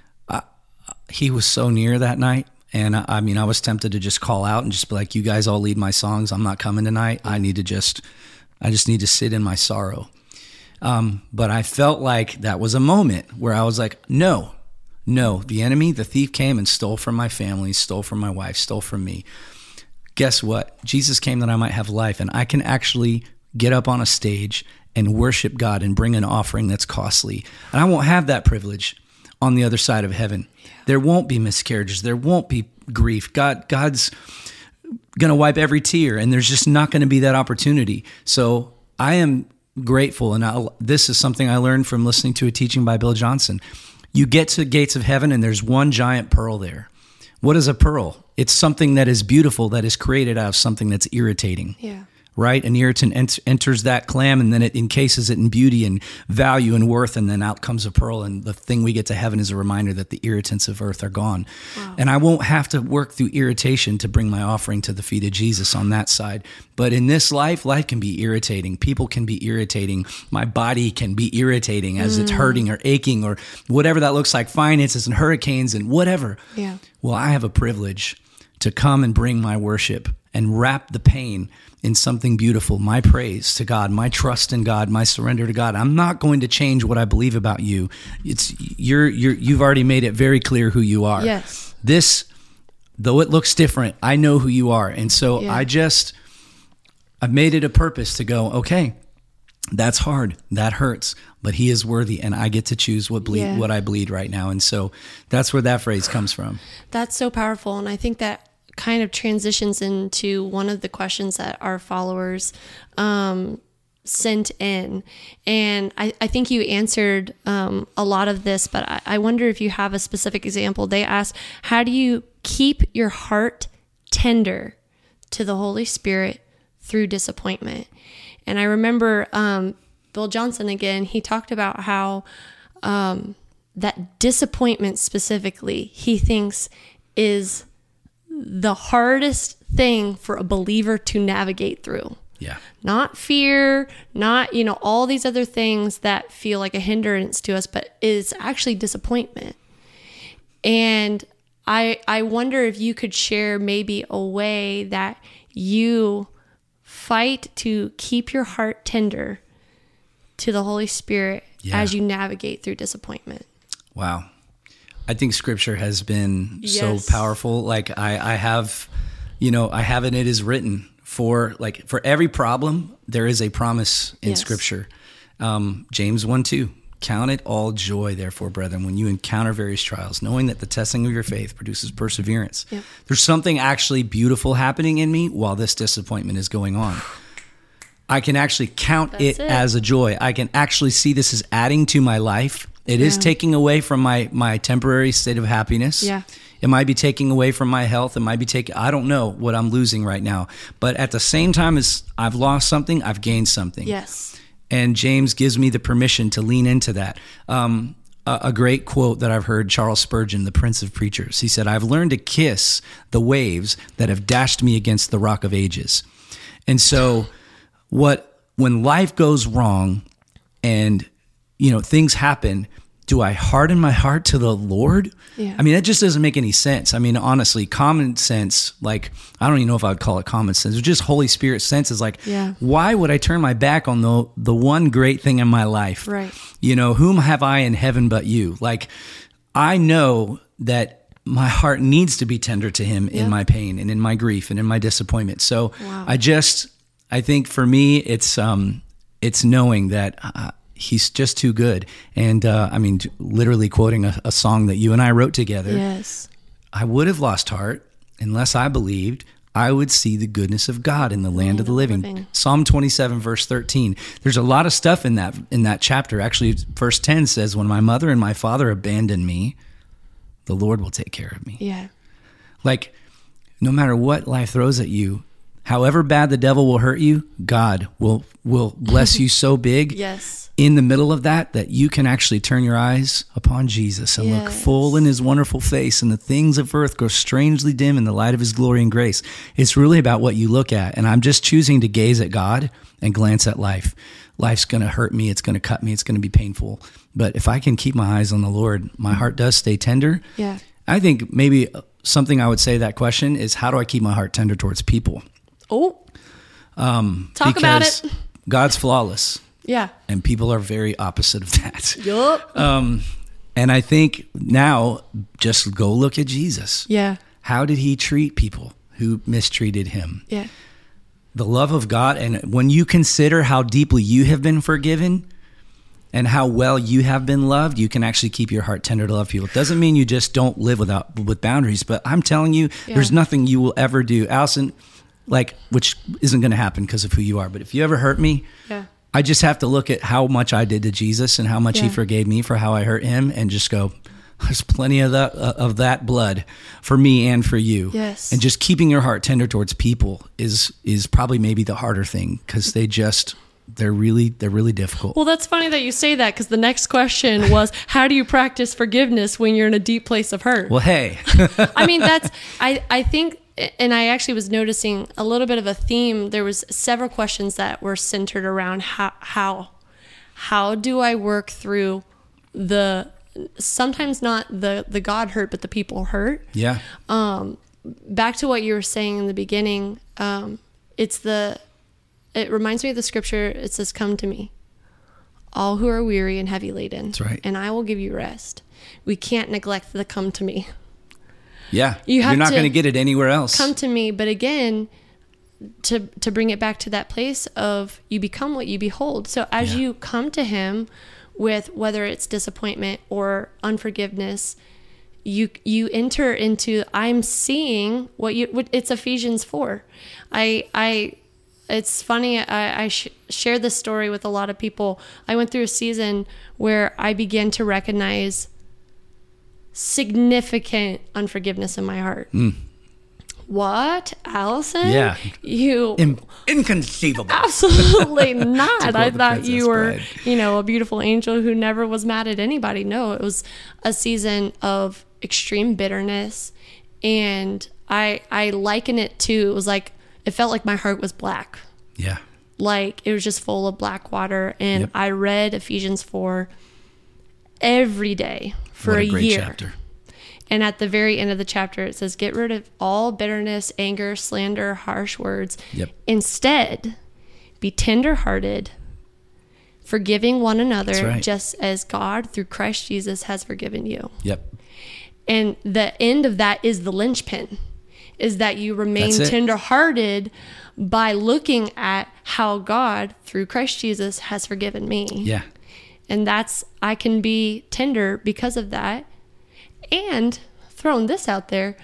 He was so near that night. And I mean, I was tempted to just call out and just be like, you guys all lead my songs. I'm not coming tonight. I just need to sit in my sorrow. But I felt like that was a moment where I was like, no, the enemy, the thief came and stole from my family, stole from my wife, stole from me. Guess what? Jesus came that I might have life, and I can actually get up on a stage and worship God and bring an offering that's costly. And I won't have that privilege on the other side of heaven. Yeah. There won't be miscarriages. There won't be grief. God's going to wipe every tear, and there's just not going to be that opportunity. So I am grateful, and this is something I learned from listening to a teaching by Bill Johnson. You get to the gates of heaven, and there's one giant pearl there. What is a pearl? It's something that is beautiful, that is created out of something that's irritating. Yeah. Right? An irritant enters that clam, and then it encases it in beauty and value and worth, and then out comes a pearl, and the thing we get to heaven is a reminder that the irritants of earth are gone. Wow. And I won't have to work through irritation to bring my offering to the feet of Jesus on that side. But in this life can be irritating. People can be irritating. My body can be irritating as it's hurting or aching or whatever that looks like, finances and hurricanes and whatever. Yeah. Well, I have a privilege to come and bring my worship and wrap the pain in something beautiful, my praise to God, my trust in God, my surrender to God. I'm not going to change what I believe about you. You've already made it very clear who you are. Yes. This, though it looks different, I know who you are. And so I've made it a purpose to go, okay, that's hard, that hurts, but he is worthy, and I get to choose what I bleed right now. And so that's where that phrase comes from. That's so powerful. And I think that kind of transitions into one of the questions that our followers sent in. And I think you answered a lot of this, but I wonder if you have a specific example. They asked, how do you keep your heart tender to the Holy Spirit through disappointment? And I remember Bill Johnson, again, he talked about how that disappointment specifically, he thinks is the hardest thing for a believer to navigate through. Yeah. Not fear, not, all these other things that feel like a hindrance to us, but it's actually disappointment. And I wonder if you could share maybe a way that you fight to keep your heart tender to the Holy Spirit as you navigate through disappointment. Wow. I think scripture has been so powerful. Like I have, I have it is written for every problem, there is a promise in scripture. James 1:2, count it all joy, therefore, brethren, when you encounter various trials, knowing that the testing of your faith produces perseverance. Yep. There's something actually beautiful happening in me while this disappointment is going on. I can actually count it as a joy. I can actually see this as adding to my life. It is taking away from my temporary state of happiness. Yeah. It might be taking away from my health. It might be I don't know what I'm losing right now. But at the same time as I've lost something, I've gained something. Yes. And James gives me the permission to lean into that. A great quote that I've heard, Charles Spurgeon, the Prince of Preachers. He said, I've learned to kiss the waves that have dashed me against the rock of ages. And so when life goes wrong and things happen, do I harden my heart to the Lord? Yeah. I mean, that just doesn't make any sense. I mean, honestly, common sense, I don't even know if I would call it common sense. It's just Holy Spirit sense is why would I turn my back on the one great thing in my life? Right. Whom have I in heaven but you? I know that my heart needs to be tender to him in my pain and in my grief and in my disappointment. So I think for me, it's knowing that he's just too good. And literally quoting a song that you and I wrote together. Yes. I would have lost heart unless I believed I would see the goodness of God in the land of the living. Psalm 27, verse 13. There's a lot of stuff in that chapter. Actually, verse 10 says, when my mother and my father abandon me, the Lord will take care of me. Yeah. No matter what life throws at you, however bad the devil will hurt you, God will bless you so big in the middle of that you can actually turn your eyes upon Jesus and look full in his wonderful face, and the things of earth grow strangely dim in the light of his glory and grace. It's really about what you look at, and I'm just choosing to gaze at God and glance at life. Life's going to hurt me. It's going to cut me. It's going to be painful. But if I can keep my eyes on the Lord, my heart does stay tender. Yeah. I think maybe something I would say to that question is, how do I keep my heart tender towards people? Oh, talk about it. God's flawless. Yeah. And people are very opposite of that. Yup. And I think now just go look at Jesus. Yeah. How did he treat people who mistreated him? Yeah. the love of God, and when you consider how deeply you have been forgiven and how well you have been loved, you can actually keep your heart tender to love people. It doesn't mean you just don't live with boundaries, but I'm telling you, there's nothing you will ever do, Allison, which isn't going to happen because of who you are. But if you ever hurt me, I just have to look at how much I did to Jesus and how much he forgave me for how I hurt him, and just go, there's plenty of that blood for me and for you. Yes. And just keeping your heart tender towards people is probably maybe the harder thing, because they're really difficult. Well, that's funny that you say that, because the next question was, how do you practice forgiveness when you're in a deep place of hurt? Well, hey. I mean, I think, and I actually was noticing a little bit of a theme. There was several questions that were centered around how do I work through sometimes not the God hurt, but the people hurt. Yeah. Back to what you were saying in the beginning, it reminds me of the scripture. It says, "Come to me, all who are weary and heavy laden." That's right. "And I will give you rest." We can't neglect the "come to me." Yeah. You're not going to get it anywhere else. Come to me. But again, to bring it back to that place of you become what you behold. So as you come to him with, whether it's disappointment or unforgiveness, you enter into, I'm seeing what it's Ephesians 4. It's funny, I share this story with a lot of people. I went through a season where I began to recognize significant unforgiveness in my heart. What, Allison? Yeah. Inconceivable. Absolutely not. I thought you were, a beautiful angel who never was mad at anybody. No, it was a season of extreme bitterness. And I liken it to, it felt like my heart was black. Yeah. Like it was just full of black water. And I read Ephesians 4 every day for a year. What a great chapter. And at the very end of the chapter, it says, get rid of all bitterness, anger, slander, harsh words. Yep. Instead, be tenderhearted, forgiving one another, just as God, through Christ Jesus, has forgiven you. Yep. And the end of that is the linchpin, is that you remain tenderhearted by looking at how God, through Christ Jesus, has forgiven me. Yeah. And I can be tender because of that. And throwing this out there,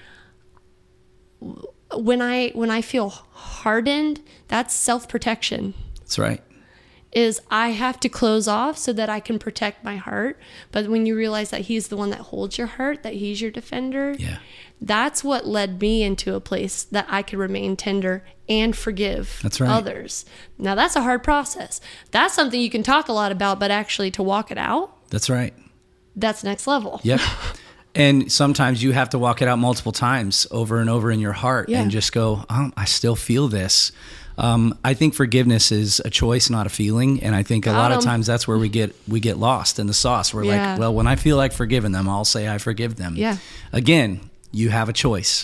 when I feel hardened, that's self-protection. That's right. Is I have to close off so that I can protect my heart. But when you realize that he's the one that holds your heart, that he's your defender, that's what led me into a place that I could remain tender and forgive others. Now, that's a hard process. That's something you can talk a lot about, but actually to walk it out. That's right. That's next level. Yep. And sometimes you have to walk it out multiple times over and over in your heart and just go, I still feel this. I think forgiveness is a choice, not a feeling. And I think a lot of times that's where we get lost in the sauce. We're like, well, when I feel like forgiving them, I'll say I forgive them. Yeah. Again, you have a choice.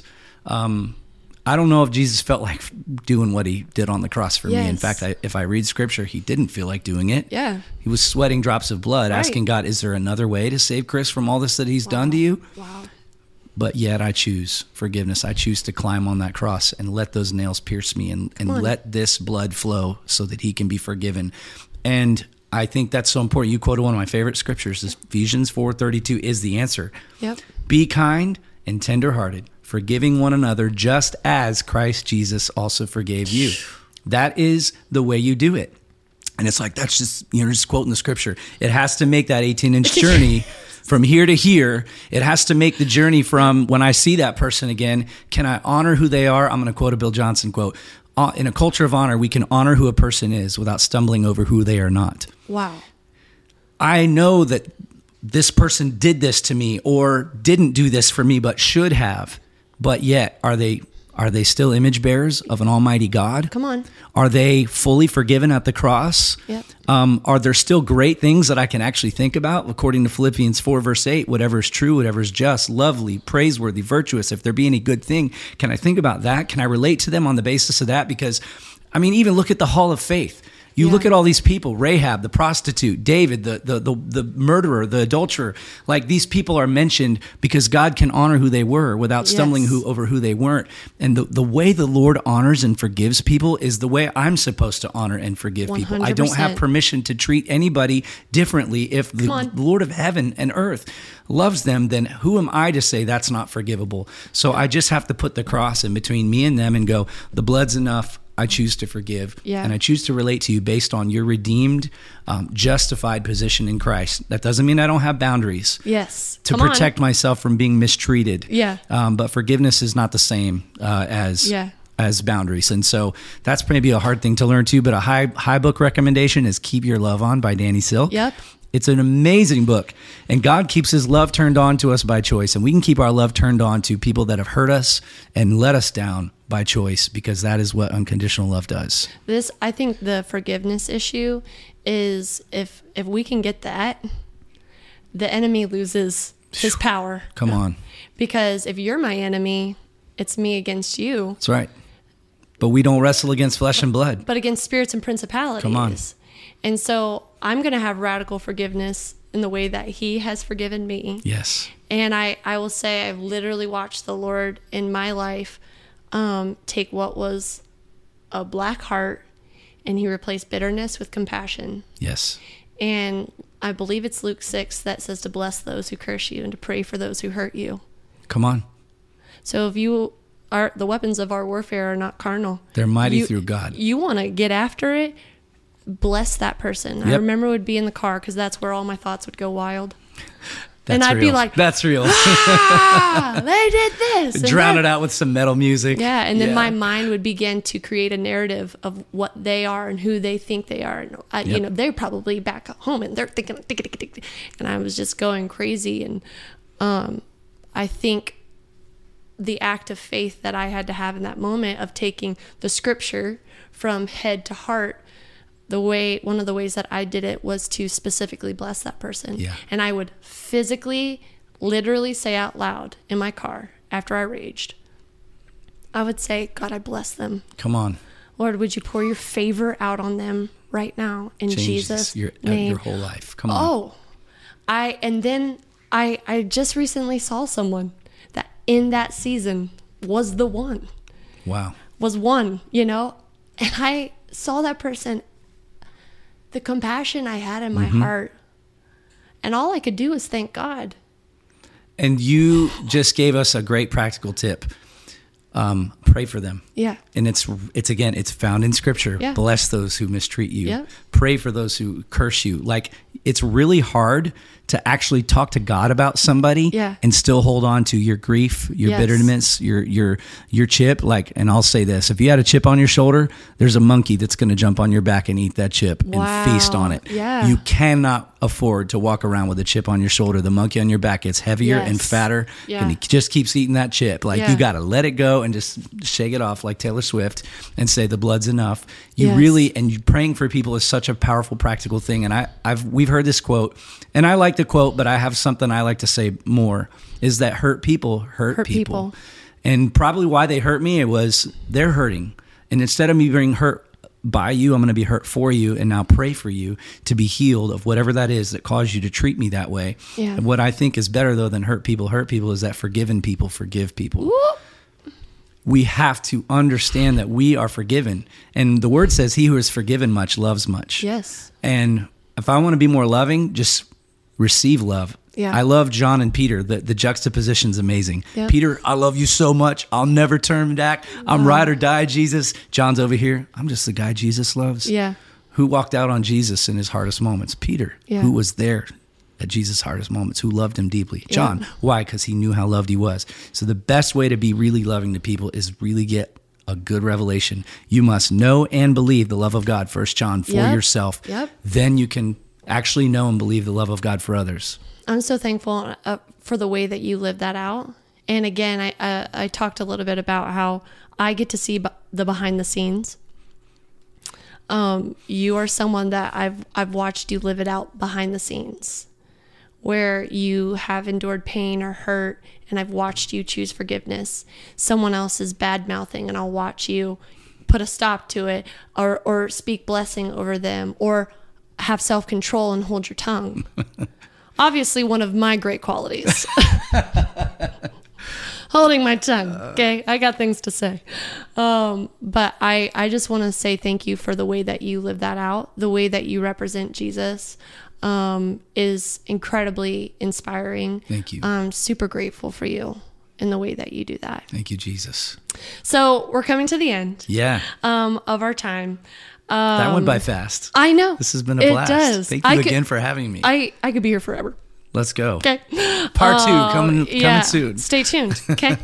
I don't know if Jesus felt like doing what he did on the cross for me. In fact, if I read scripture, he didn't feel like doing it. Yeah. He was sweating drops of blood, asking God, is there another way to save Chris from all this that he's done to you? Wow. But yet I choose forgiveness. I choose to climb on that cross and let those nails pierce me and let this blood flow so that he can be forgiven. And I think that's so important. You quoted one of my favorite scriptures. Ephesians 4:32 is the answer. Yep. Be kind and tenderhearted, forgiving one another just as Christ Jesus also forgave you. That is the way you do it. And it's like, that's just, just quoting the scripture. It has to make that 18-inch journey from here to here. It has to make the journey from when I see that person again, can I honor who they are? I'm going to quote a Bill Johnson quote. In a culture of honor, we can honor who a person is without stumbling over who they are not. Wow. I know that this person did this to me or didn't do this for me, but should have. But yet, are they still image bearers of an almighty God? Come on. Are they fully forgiven at the cross? Yep. Are there still great things that I can actually think about? According to Philippians 4, verse 8, whatever is true, whatever is just, lovely, praiseworthy, virtuous, if there be any good thing, can I think about that? Can I relate to them on the basis of that? Because I mean, even look at the Hall of Faith. You look at all these people, Rahab, the prostitute, David, the murderer, the adulterer. Like, these people are mentioned because God can honor who they were without stumbling over who they weren't. And the way the Lord honors and forgives people is the way I'm supposed to honor and forgive 100%. People. I don't have permission to treat anybody differently. If the Lord of heaven and earth loves them, then who am I to say that's not forgivable? So I just have to put the cross in between me and them and go, the blood's enough. I choose to forgive, and I choose to relate to you based on your redeemed, justified position in Christ. That doesn't mean I don't have boundaries. Yes. To protect myself from being mistreated. Yeah. But forgiveness is not the same as boundaries. And so that's maybe a hard thing to learn too, but a high book recommendation is Keep Your Love On by Danny Silk. Yep. It's an amazing book, and God keeps his love turned on to us by choice, and we can keep our love turned on to people that have hurt us and let us down by choice, because that is what unconditional love does. I think the forgiveness issue is if we can get that, the enemy loses his power. Come on. Because if you're my enemy, it's me against you. That's right. But we don't wrestle against flesh and blood, but against spirits and principalities. Come on. And so I'm going to have radical forgiveness in the way that he has forgiven me. Yes. And I will say I've literally watched the Lord in my life take what was a black heart, and he replaced bitterness with compassion. Yes. And I believe it's Luke 6 that says to bless those who curse you and to pray for those who hurt you. Come on. So if the weapons of our warfare are not carnal. They're mighty through God. You want to get after it, bless that person. Yep. I remember I would be in the car because that's where all my thoughts would go wild. And I'd be like, that's real. They did this. Drown it out with some metal music. Yeah. And then my mind would begin to create a narrative of what they are and who they think they are. And, they're probably back at home and they're thinking, and I was just going crazy. And I think the act of faith that I had to have in that moment of taking the scripture from head to heart, one of the ways that I did it was to specifically bless that person. Yeah. And I would physically, literally say out loud in my car after I raged, I would say, God, I bless them. Come on. Lord, would you pour your favor out on them right now in Jesus' name? Your whole life. Come on. I just recently saw someone that in that season was the one. Wow. Was one, and I saw that person, the compassion I had in my heart, and all I could do was thank God. And you just gave us a great practical tip. Pray for them. Yeah. And it's found in scripture. Yeah. Bless those who mistreat you. Yeah. Pray for those who curse you. Like, it's really hard to actually talk to God about somebody and still hold on to your grief, your bitterness, your chip. Like, and I'll say this, if you had a chip on your shoulder, there's a monkey that's going to jump on your back and eat that chip and feast on it. Yeah. You cannot afford to walk around with a chip on your shoulder. The monkey on your back gets heavier and fatter and he just keeps eating that chip. Like, you got to let it go and just shake it off like Taylor Swift and say the blood's enough. You praying for people is such a powerful, practical thing. And we've heard this quote, and I like the quote, but I have something I like to say more, is that hurt people hurt people. And probably why they hurt me, it was they're hurting. And instead of me being hurt by you, I'm going to be hurt for you, and now pray for you to be healed of whatever that is that caused you to treat me that way. Yeah. And what I think is better, though, than hurt people is that forgiven people forgive people. Whoop. We have to understand that we are forgiven. And the word says, he who is forgiven much loves much. Yes. And if I want to be more loving, just receive love. Yeah. I love John and Peter. The juxtaposition is amazing. Yep. Peter, I love you so much. I'll never turn back. I'm ride or die, Jesus. John's over here. I'm just the guy Jesus loves. Yeah. Who walked out on Jesus in his hardest moments? Peter, who was there at Jesus' hardest moments, who loved him deeply. John, why? Because he knew how loved he was. So the best way to be really loving to people is really get a good revelation. You must know and believe the love of God, 1 John, for yourself. Yep. Then you can actually know and believe the love of God for others. I'm so thankful for the way that you live that out. And again, I talked a little bit about how I get to see the behind the scenes. You are someone that I've watched you live it out behind the scenes, where you have endured pain or hurt, and I've watched you choose forgiveness. Someone else is bad mouthing, and I'll watch you put a stop to it, or speak blessing over them, or have self-control and hold your tongue. Obviously, one of my great qualities. Holding my tongue. Okay, I got things to say. But I just want to say thank you for the way that you live that out. The way that you represent Jesus is incredibly inspiring. Thank you. I'm super grateful for you in the way that you do that. Thank you, Jesus. So we're coming to the end. Yeah. Of our time. That went by fast. I know. This has been a blast. It does. Thank you again for having me. I could be here forever. Let's go. Okay. Part 2 coming soon. Stay tuned. Okay.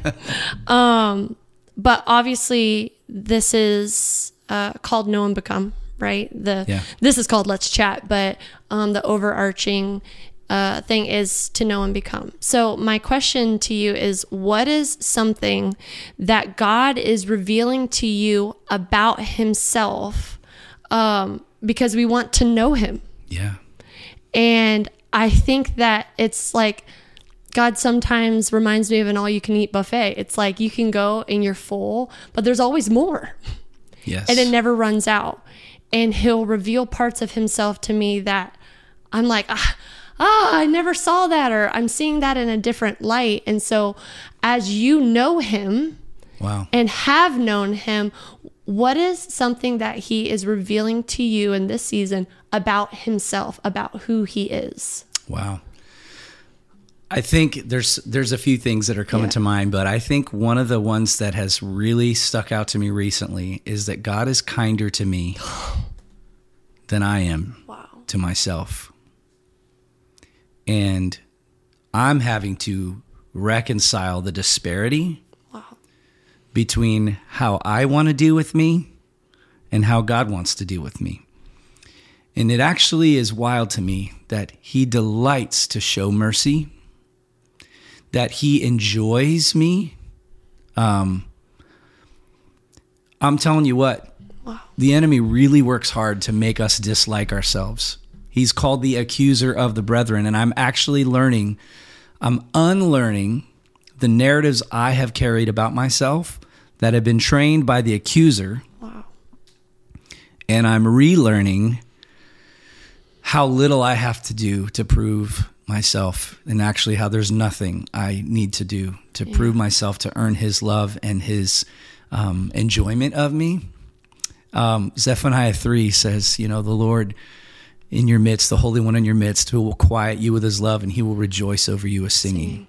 But obviously this is called Know and Become, right? This is called Let's Chat, but the overarching thing is to know and become. So my question to you is, what is something that God is revealing to you about himself? Because we want to know him. Yeah. And I think that it's like God sometimes reminds me of an all-you-can-eat buffet. It's like you can go and you're full, but there's always more. Yes. And it never runs out. And he'll reveal parts of himself to me that I'm like, I never saw that, or I'm seeing that in a different light. And so as you know him and have known him, what is something that he is revealing to you in this season about himself, about who he is? Wow. I think there's a few things that are coming to mind, but I think one of the ones that has really stuck out to me recently is that God is kinder to me than I am to myself. And I'm having to reconcile the disparity between how I want to deal with me and how God wants to deal with me. And it actually is wild to me that he delights to show mercy, that he enjoys me. I'm telling you what, the enemy really works hard to make us dislike ourselves. He's called the accuser of the brethren, and I'm actually I'm unlearning the narratives I have carried about myself that have been trained by the accuser. Wow. And I'm relearning how little I have to do to prove myself, and actually how there's nothing I need to do to prove myself, to earn his love and his enjoyment of me. Zephaniah 3 says, the Lord in your midst, the Holy One in your midst, who will quiet you with his love, and he will rejoice over you with singing.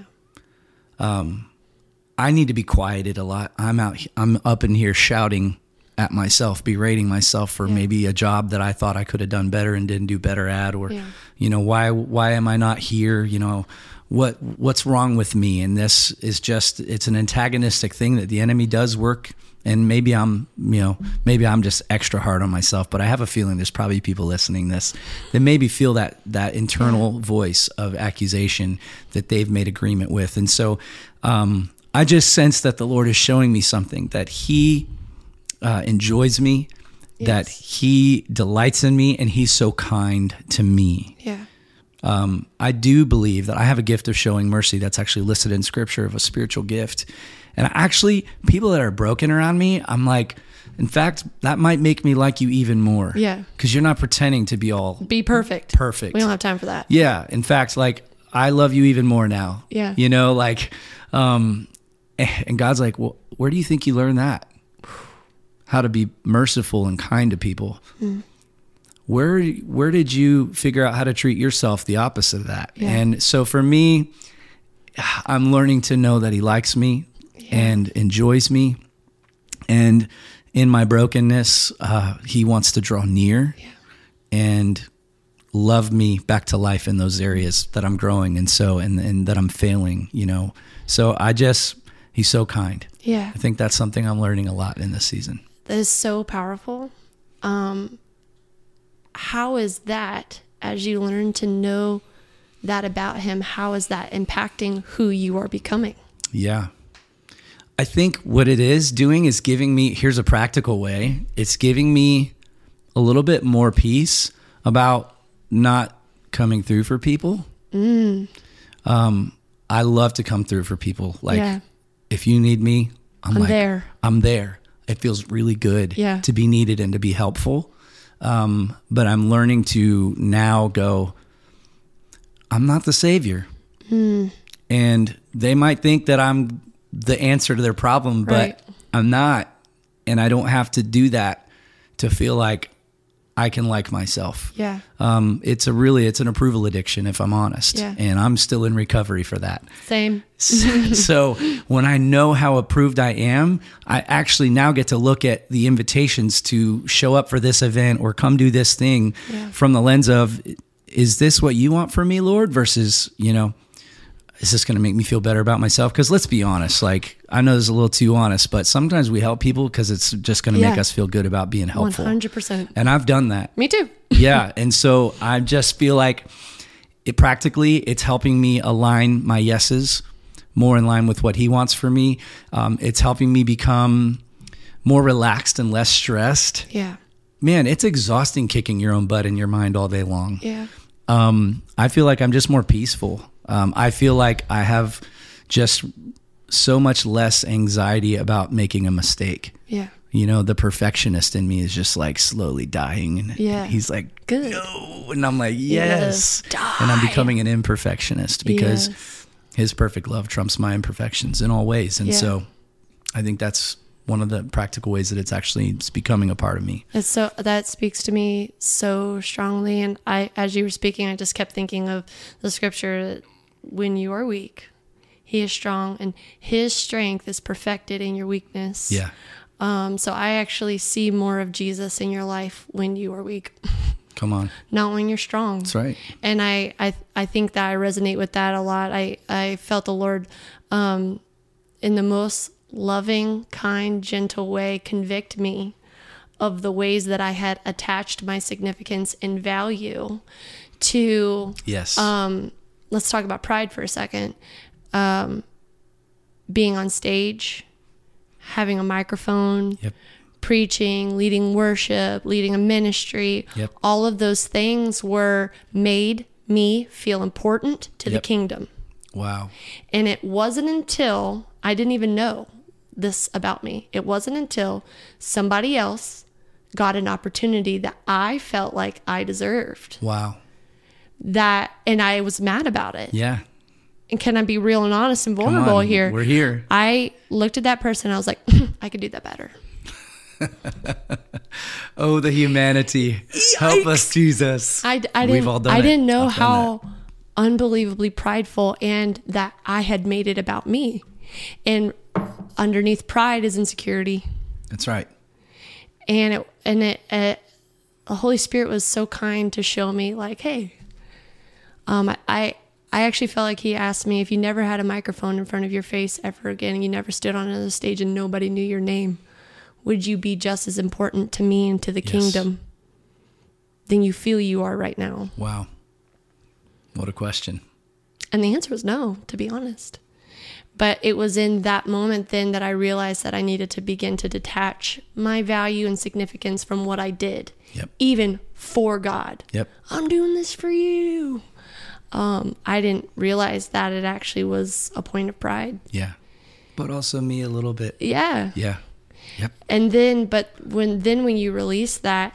I need to be quieted a lot. I'm up in here shouting at myself, berating myself for maybe a job that I thought I could have done better and didn't do better at, or why am I not here? What's wrong with me? And this is it's an antagonistic thing that the enemy does work. And maybe I'm just extra hard on myself, but I have a feeling there's probably people listening this that maybe feel that internal voice of accusation that they've made agreement with. And so I just sense that the Lord is showing me something, that he enjoys me, that he delights in me, and he's so kind to me. I do believe that I have a gift of showing mercy that's actually listed in Scripture, of a spiritual gift. And actually, people that are broken around me, I'm like, in fact, that might make me like you even more. Yeah. Because you're not pretending to be perfect. Perfect. We don't have time for that. Yeah. In fact, I love you even more now. Yeah. And God's like, well, where do you think you learned that? How to be merciful and kind to people. Where did you figure out how to treat yourself the opposite of that? And so for me, I'm learning to know that he likes me and enjoys me. And in my brokenness, he wants to draw near and love me back to life in those areas that I'm growing and that I'm failing, So he's so kind. Yeah. I think that's something I'm learning a lot in this season. That is so powerful. How is that, as you learn to know that about him, how is that impacting who you are becoming? Yeah. I think what it is doing is giving me, here's a practical way, it's giving me a little bit more peace about not coming through for people. I love to come through for people. If you need me, I'm there. I'm there. it feels really good Yeah. to be needed and to be helpful. But I'm learning to now go, I'm not the savior. And they might think that I'm the answer to their problem, but Right. I'm not. And I don't have to do that to feel like I can like myself. Yeah. It's an approval addiction, if I'm honest. Yeah. And I'm still in recovery for that. Same. So when I know how approved I am, I actually now get to look at the invitations to show up for this event or come do this thing from the lens of, is this what you want from me, Lord? Versus, is this going to make me feel better about myself? Because let's be honest, like, I know this is a little too honest, but sometimes we help people because it's just going to make us feel good about being helpful. 100%. And I've done that. Me too. Yeah. And so I just feel like it's helping me align my yeses more in line with what he wants for me. It's helping me become more relaxed and less stressed. Yeah. Man, it's exhausting kicking your own butt in your mind all day long. Yeah. I feel like I'm just more peaceful. I feel like I have just so much less anxiety about making a mistake. Yeah. The perfectionist in me is just like slowly dying. And he's like, good. No. And I'm like, yes. Die. And I'm becoming an imperfectionist because his perfect love trumps my imperfections in all ways. And so I think that's one of the practical ways that it's becoming a part of me. That speaks to me so strongly. And as you were speaking, I just kept thinking of the scripture that when you are weak, he is strong and his strength is perfected in your weakness. Yeah. So I actually see more of Jesus in your life when you are weak. Come on. Not when you're strong. That's right. And I think that I resonate with that a lot. I felt the Lord in the most loving, kind, gentle way convict me of the ways that I had attached my significance and value to. Yes. Let's talk about pride for a second. Being on stage, having a microphone, preaching, leading worship, leading a ministry, all of those things made me feel important to the kingdom. Wow. And it wasn't until I didn't even know this about me. It wasn't until somebody else got an opportunity that I felt like I deserved. Wow. And I was mad about it. Yeah. And can I be real and honest and vulnerable here? We're here. I looked at that person and I was like, I could do that better. Oh, the humanity. Yikes. Help us, Jesus. I didn't know how unbelievably prideful and that I had made it about me. And underneath pride is insecurity. That's right. And the Holy Spirit was so kind to show me like, hey, I actually felt like he asked me, if you never had a microphone in front of your face ever again and you never stood on another stage and nobody knew your name, would you be just as important to me and to the kingdom than you feel you are right now? Wow. What a question. And the answer was no, to be honest. But it was in that moment then that I realized that I needed to begin to detach my value and significance from what I did, even for God. I'm doing this for you. I didn't realize that it actually was a point of pride. Yeah. But also me a little bit. Yeah. Yeah. Yep. And then, when you release that,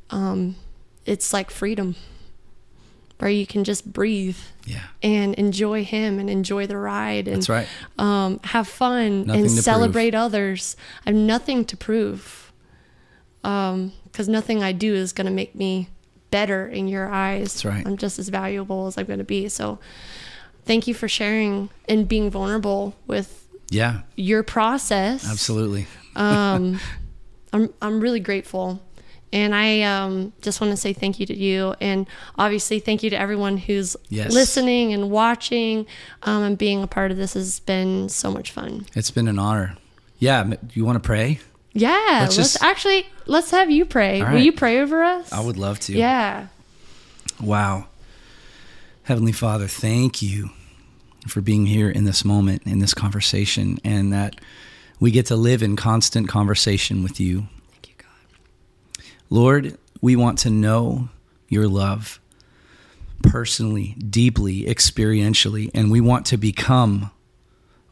it's like freedom, where you can just breathe and enjoy him and enjoy the ride and that's right. Have fun Nothing and to celebrate prove. others. I have nothing to prove, because nothing I do is going to make me better in your eyes. That's right. I'm just as valuable as I'm going to be. So thank you for sharing and being vulnerable with your process. Absolutely. I'm really grateful. And I just want to say thank you to you. And obviously thank you to everyone who's listening and watching, and being a part of this has been so much fun. It's been an honor. Yeah. You want to pray? Yeah. Let's have you pray. Right. Will you pray over us? I would love to. Yeah. Wow. Heavenly Father, thank you for being here in this moment, in this conversation, and that we get to live in constant conversation with you. Thank you, God. Lord, we want to know your love personally, deeply, experientially, and we want to become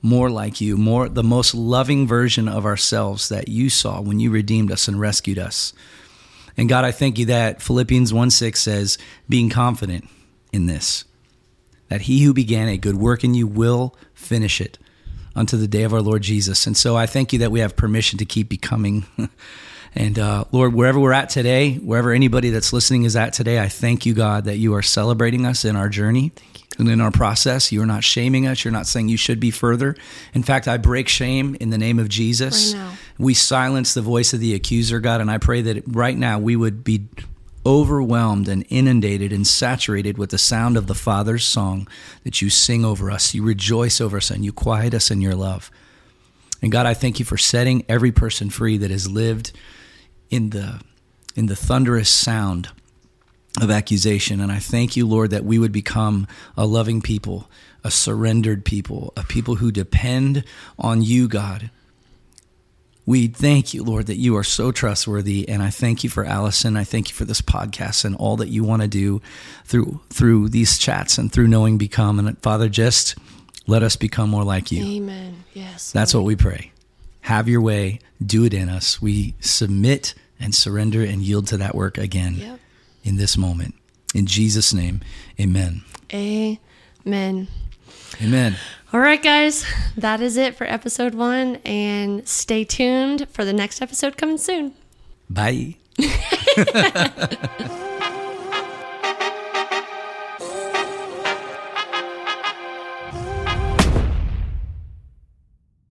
more like you, more the most loving version of ourselves that you saw when you redeemed us and rescued us. And God, I thank you that Philippians 1:6 says, being confident in this, that he who began a good work in you will finish it unto the day of our Lord Jesus. And so I thank you that we have permission to keep becoming. And Lord, wherever we're at today, wherever anybody that's listening is at today, I thank you, God, that you are celebrating us in our journey and in our process. You are not shaming us. You're not saying you should be further. In fact, I break shame in the name of Jesus. Right now. We silence the voice of the accuser, God, and I pray that right now we would be overwhelmed and inundated and saturated with the sound of the Father's song that you sing over us. You rejoice over us and you quiet us in your love. And God, I thank you for setting every person free that has lived in the thunderous sound of accusation. And I thank you, Lord, that we would become a loving people, a surrendered people, a people who depend on you, God. We thank you, Lord, that you are so trustworthy. And I thank you for Allison. I thank you for this podcast and all that you want to do through these chats and through knowing become. And Father, just let us become more like you. Amen. Yes. That's what we pray. Have your way. Do it in us. We submit and surrender and yield to that work again in this moment. In Jesus' name, amen. Amen. Amen. All right, guys. That is it for episode 1. And stay tuned for the next episode coming soon. Bye.